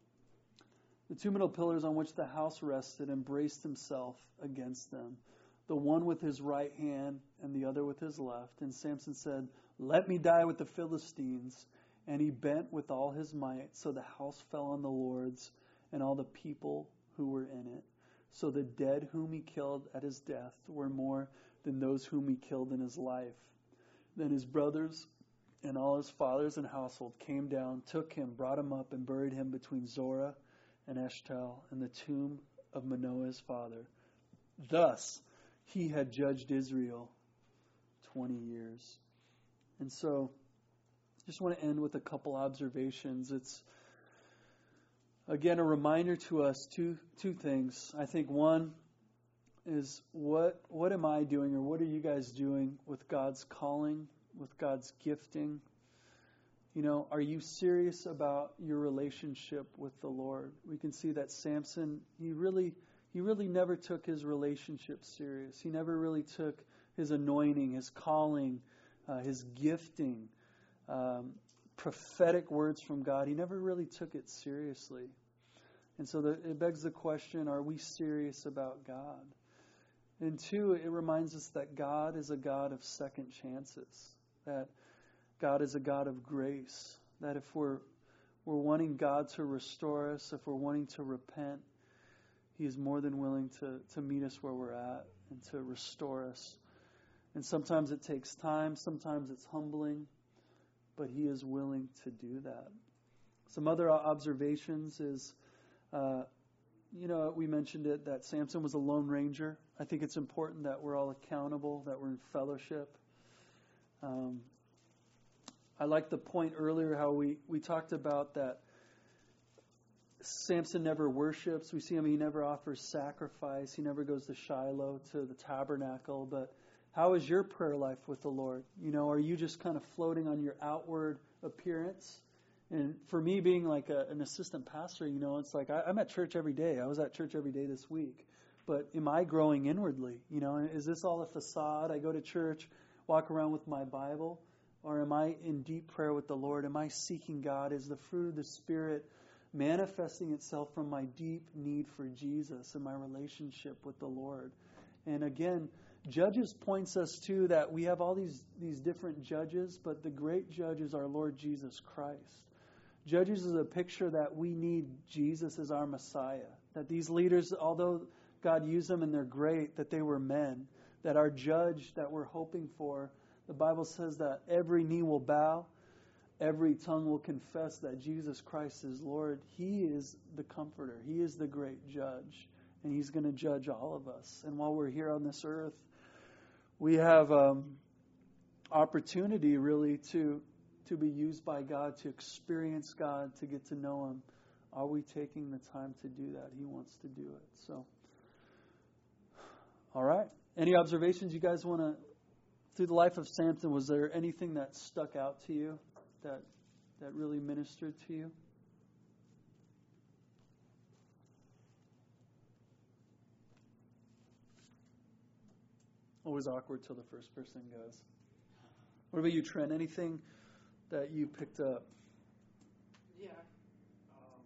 The two middle pillars on which the house rested and braced himself against them, the one with his right hand and the other with his left. And Samson said, let me die with the Philistines. And he bent with all his might, so the house fell on the lords and all the people who were in it. So the dead whom he killed at his death were more than those whom he killed in his life. Then his brothers and all his fathers and household came down, took him, brought him up, and buried him between Zorah and Eshtal in the tomb of Manoah his father. Thus he had judged Israel twenty years. And so I just want to end with a couple observations. It's again a reminder to us two two things. I think one is what what am I doing, or what are you guys doing with God's calling, with God's gifting? You know, are you serious about your relationship with the Lord? We can see that Samson, he really, he really never took his relationship serious. He never really took his anointing, his calling, uh, his gifting, um, prophetic words from God. He never really took it seriously. And so the, it begs the question, are we serious about God? And two, it reminds us that God is a God of second chances, that God is a God of grace, that if we're we're wanting God to restore us, if we're wanting to repent, He is more than willing to, to meet us where we're at and to restore us. And sometimes it takes time, sometimes it's humbling, but He is willing to do that. Some other observations is, uh, you know, we mentioned it, that Samson was a lone ranger. I think it's important that we're all accountable, that we're in fellowship. Um, I like the point earlier how we, we talked about that Samson never worships. We see him, he never offers sacrifice. He never goes to Shiloh, to the tabernacle. But how is your prayer life with the Lord? You know, are you just kind of floating on your outward appearance? And for me, being like a, an assistant pastor, you know, it's like I, I'm at church every day. I was at church every day this week. But am I growing inwardly? You know, is this all a facade? I go to church, walk around with my Bible. Or am I in deep prayer with the Lord? Am I seeking God? Is the fruit of the Spirit manifesting itself from my deep need for Jesus and my relationship with the Lord? And again, Judges points us to that we have all these, these different judges, but the great judge is our Lord Jesus Christ. Judges is a picture that we need Jesus as our Messiah. That these leaders, although God used them and they're great, that they were men. That our judge that we're hoping for, the Bible says that every knee will bow every tongue will confess that Jesus Christ is Lord. He is the comforter. He is the great judge. And He's going to judge all of us. And while we're here on this earth, we have um, opportunity really to to be used by God, to experience God, to get to know Him. Are we taking the time to do that? He wants to do it. So, all right. Any observations you guys want to, through the life of Samson, was there anything that stuck out to you that that really ministered to you? Always awkward till the first person goes. What about you, Trent? Anything that you picked up? Yeah. Um,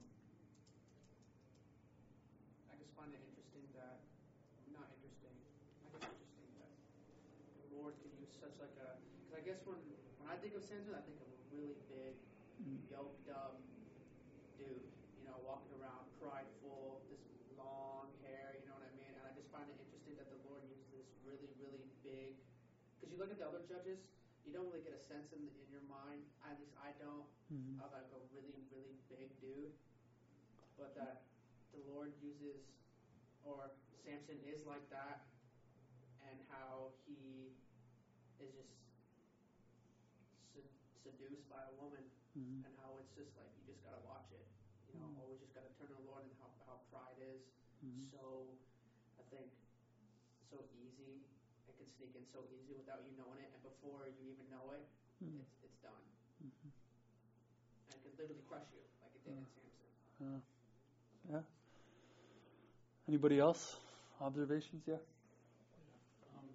I just find it interesting that, not interesting, I guess interesting that the Lord could use such like a, because I guess when, when I think of Samson, I think of a really big, yoked up dude, you know, walking around prideful, this long hair, you know what I mean? And I just find it interesting that the Lord used this really, really big, because you look at the other judges, you don't really get a sense in, in your mind, at least I don't, Mm-hmm. of like a really, really big dude. But that the Lord uses, or Samson is like that, and how he is just sed- seduced by a woman, Mm-hmm. and how it's just like, you just got to watch it. You know, always just got to turn to the Lord, and how, how pride is Mm-hmm. so, I think, so easy. It can sneak in so easy without you knowing it, and before you even know it, Mm-hmm. it's it's done. Mm-hmm. And it could literally crush you, like it did in Samson. Uh, yeah. Anybody else? Observations? Yeah. Um,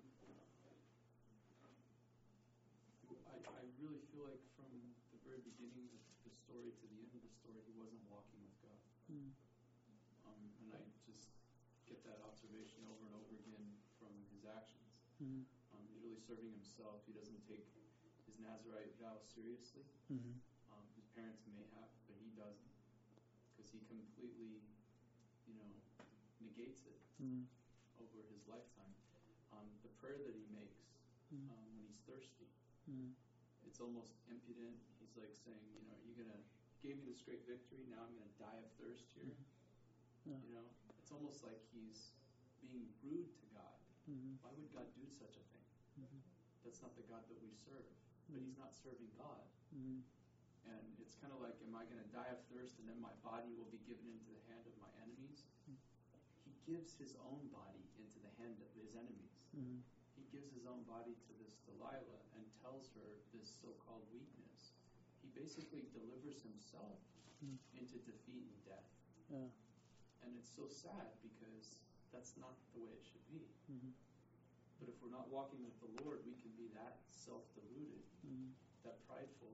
I, I really feel like from the very beginning of the story to the end of the story, he wasn't walking with God. Mm. Um, and I just get that observation over and over again from his actions. Mm. Um, he's really serving himself. He doesn't take his Nazirite vow seriously. Mm-hmm. Um, his parents may have, but he doesn't, because he completely, you know, negates it Mm. over his lifetime. Um, the prayer that he makes Mm. um, when he's thirsty, Mm. it's almost impudent. He's like saying, you know, you're gonna gave me this great victory. Now I'm gonna die of thirst here. Mm-hmm. Yeah. You know, it's almost like he's being rude to God. Mm-hmm. Why would God do such a thing? Mm-hmm. That's not the God that we serve. But he's not serving God. Mm-hmm. And it's kind of like, am I going to die of thirst and then my body will be given into the hand of my enemies? He gives his own body into the hand of his enemies. Mm-hmm. He gives his own body to this Delilah and tells her this so-called weakness. He basically delivers himself Mm. into defeat and death. Yeah. And it's so sad because that's not the way it should be. Mm-hmm. But if we're not walking with the Lord, we can be that self-deluded, Mm-hmm. that prideful,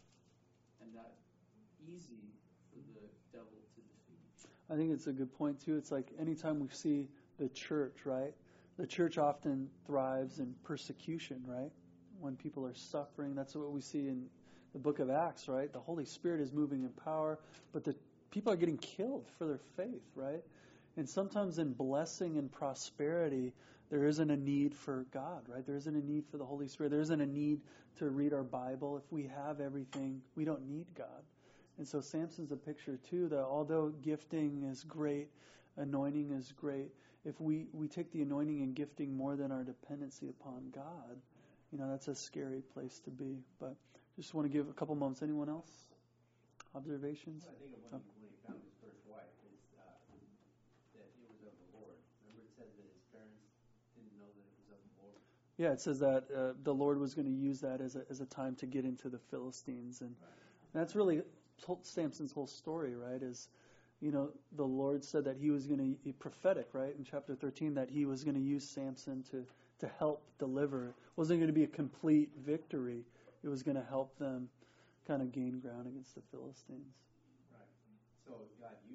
and that easy for the devil to defeat. I think it's a good point too. It's like anytime we see the church, right? The church often thrives in persecution, right? When people are suffering, that's what we see in the book of Acts, right? The Holy Spirit is moving in power, but the people are getting killed for their faith, right? And sometimes in blessing and prosperity, there isn't a need for God, right? There isn't a need for the Holy Spirit. There isn't a need to read our Bible. If we have everything, we don't need God. And so Samson's a picture too that although gifting is great, anointing is great, if we, we take the anointing and gifting more than our dependency upon God, you know, that's a scary place to be. But just want to give a couple moments. Anyone else? Observations? Well, I think of when, he, when he found his first wife, is uh, that it was of the Lord. Remember it says that his parents didn't know that it was of the Lord. Yeah, it says that uh, the Lord was going to use that as a, as a time to get into the Philistines. And Right. that's really Samson's whole story, right? Is, you know, the Lord said that he was going to, prophetic, right, in chapter thirteen, that he was going to use Samson to, to help deliver. It wasn't going to be a complete victory. It was going to help them kind of gain ground against the Philistines. Right. So God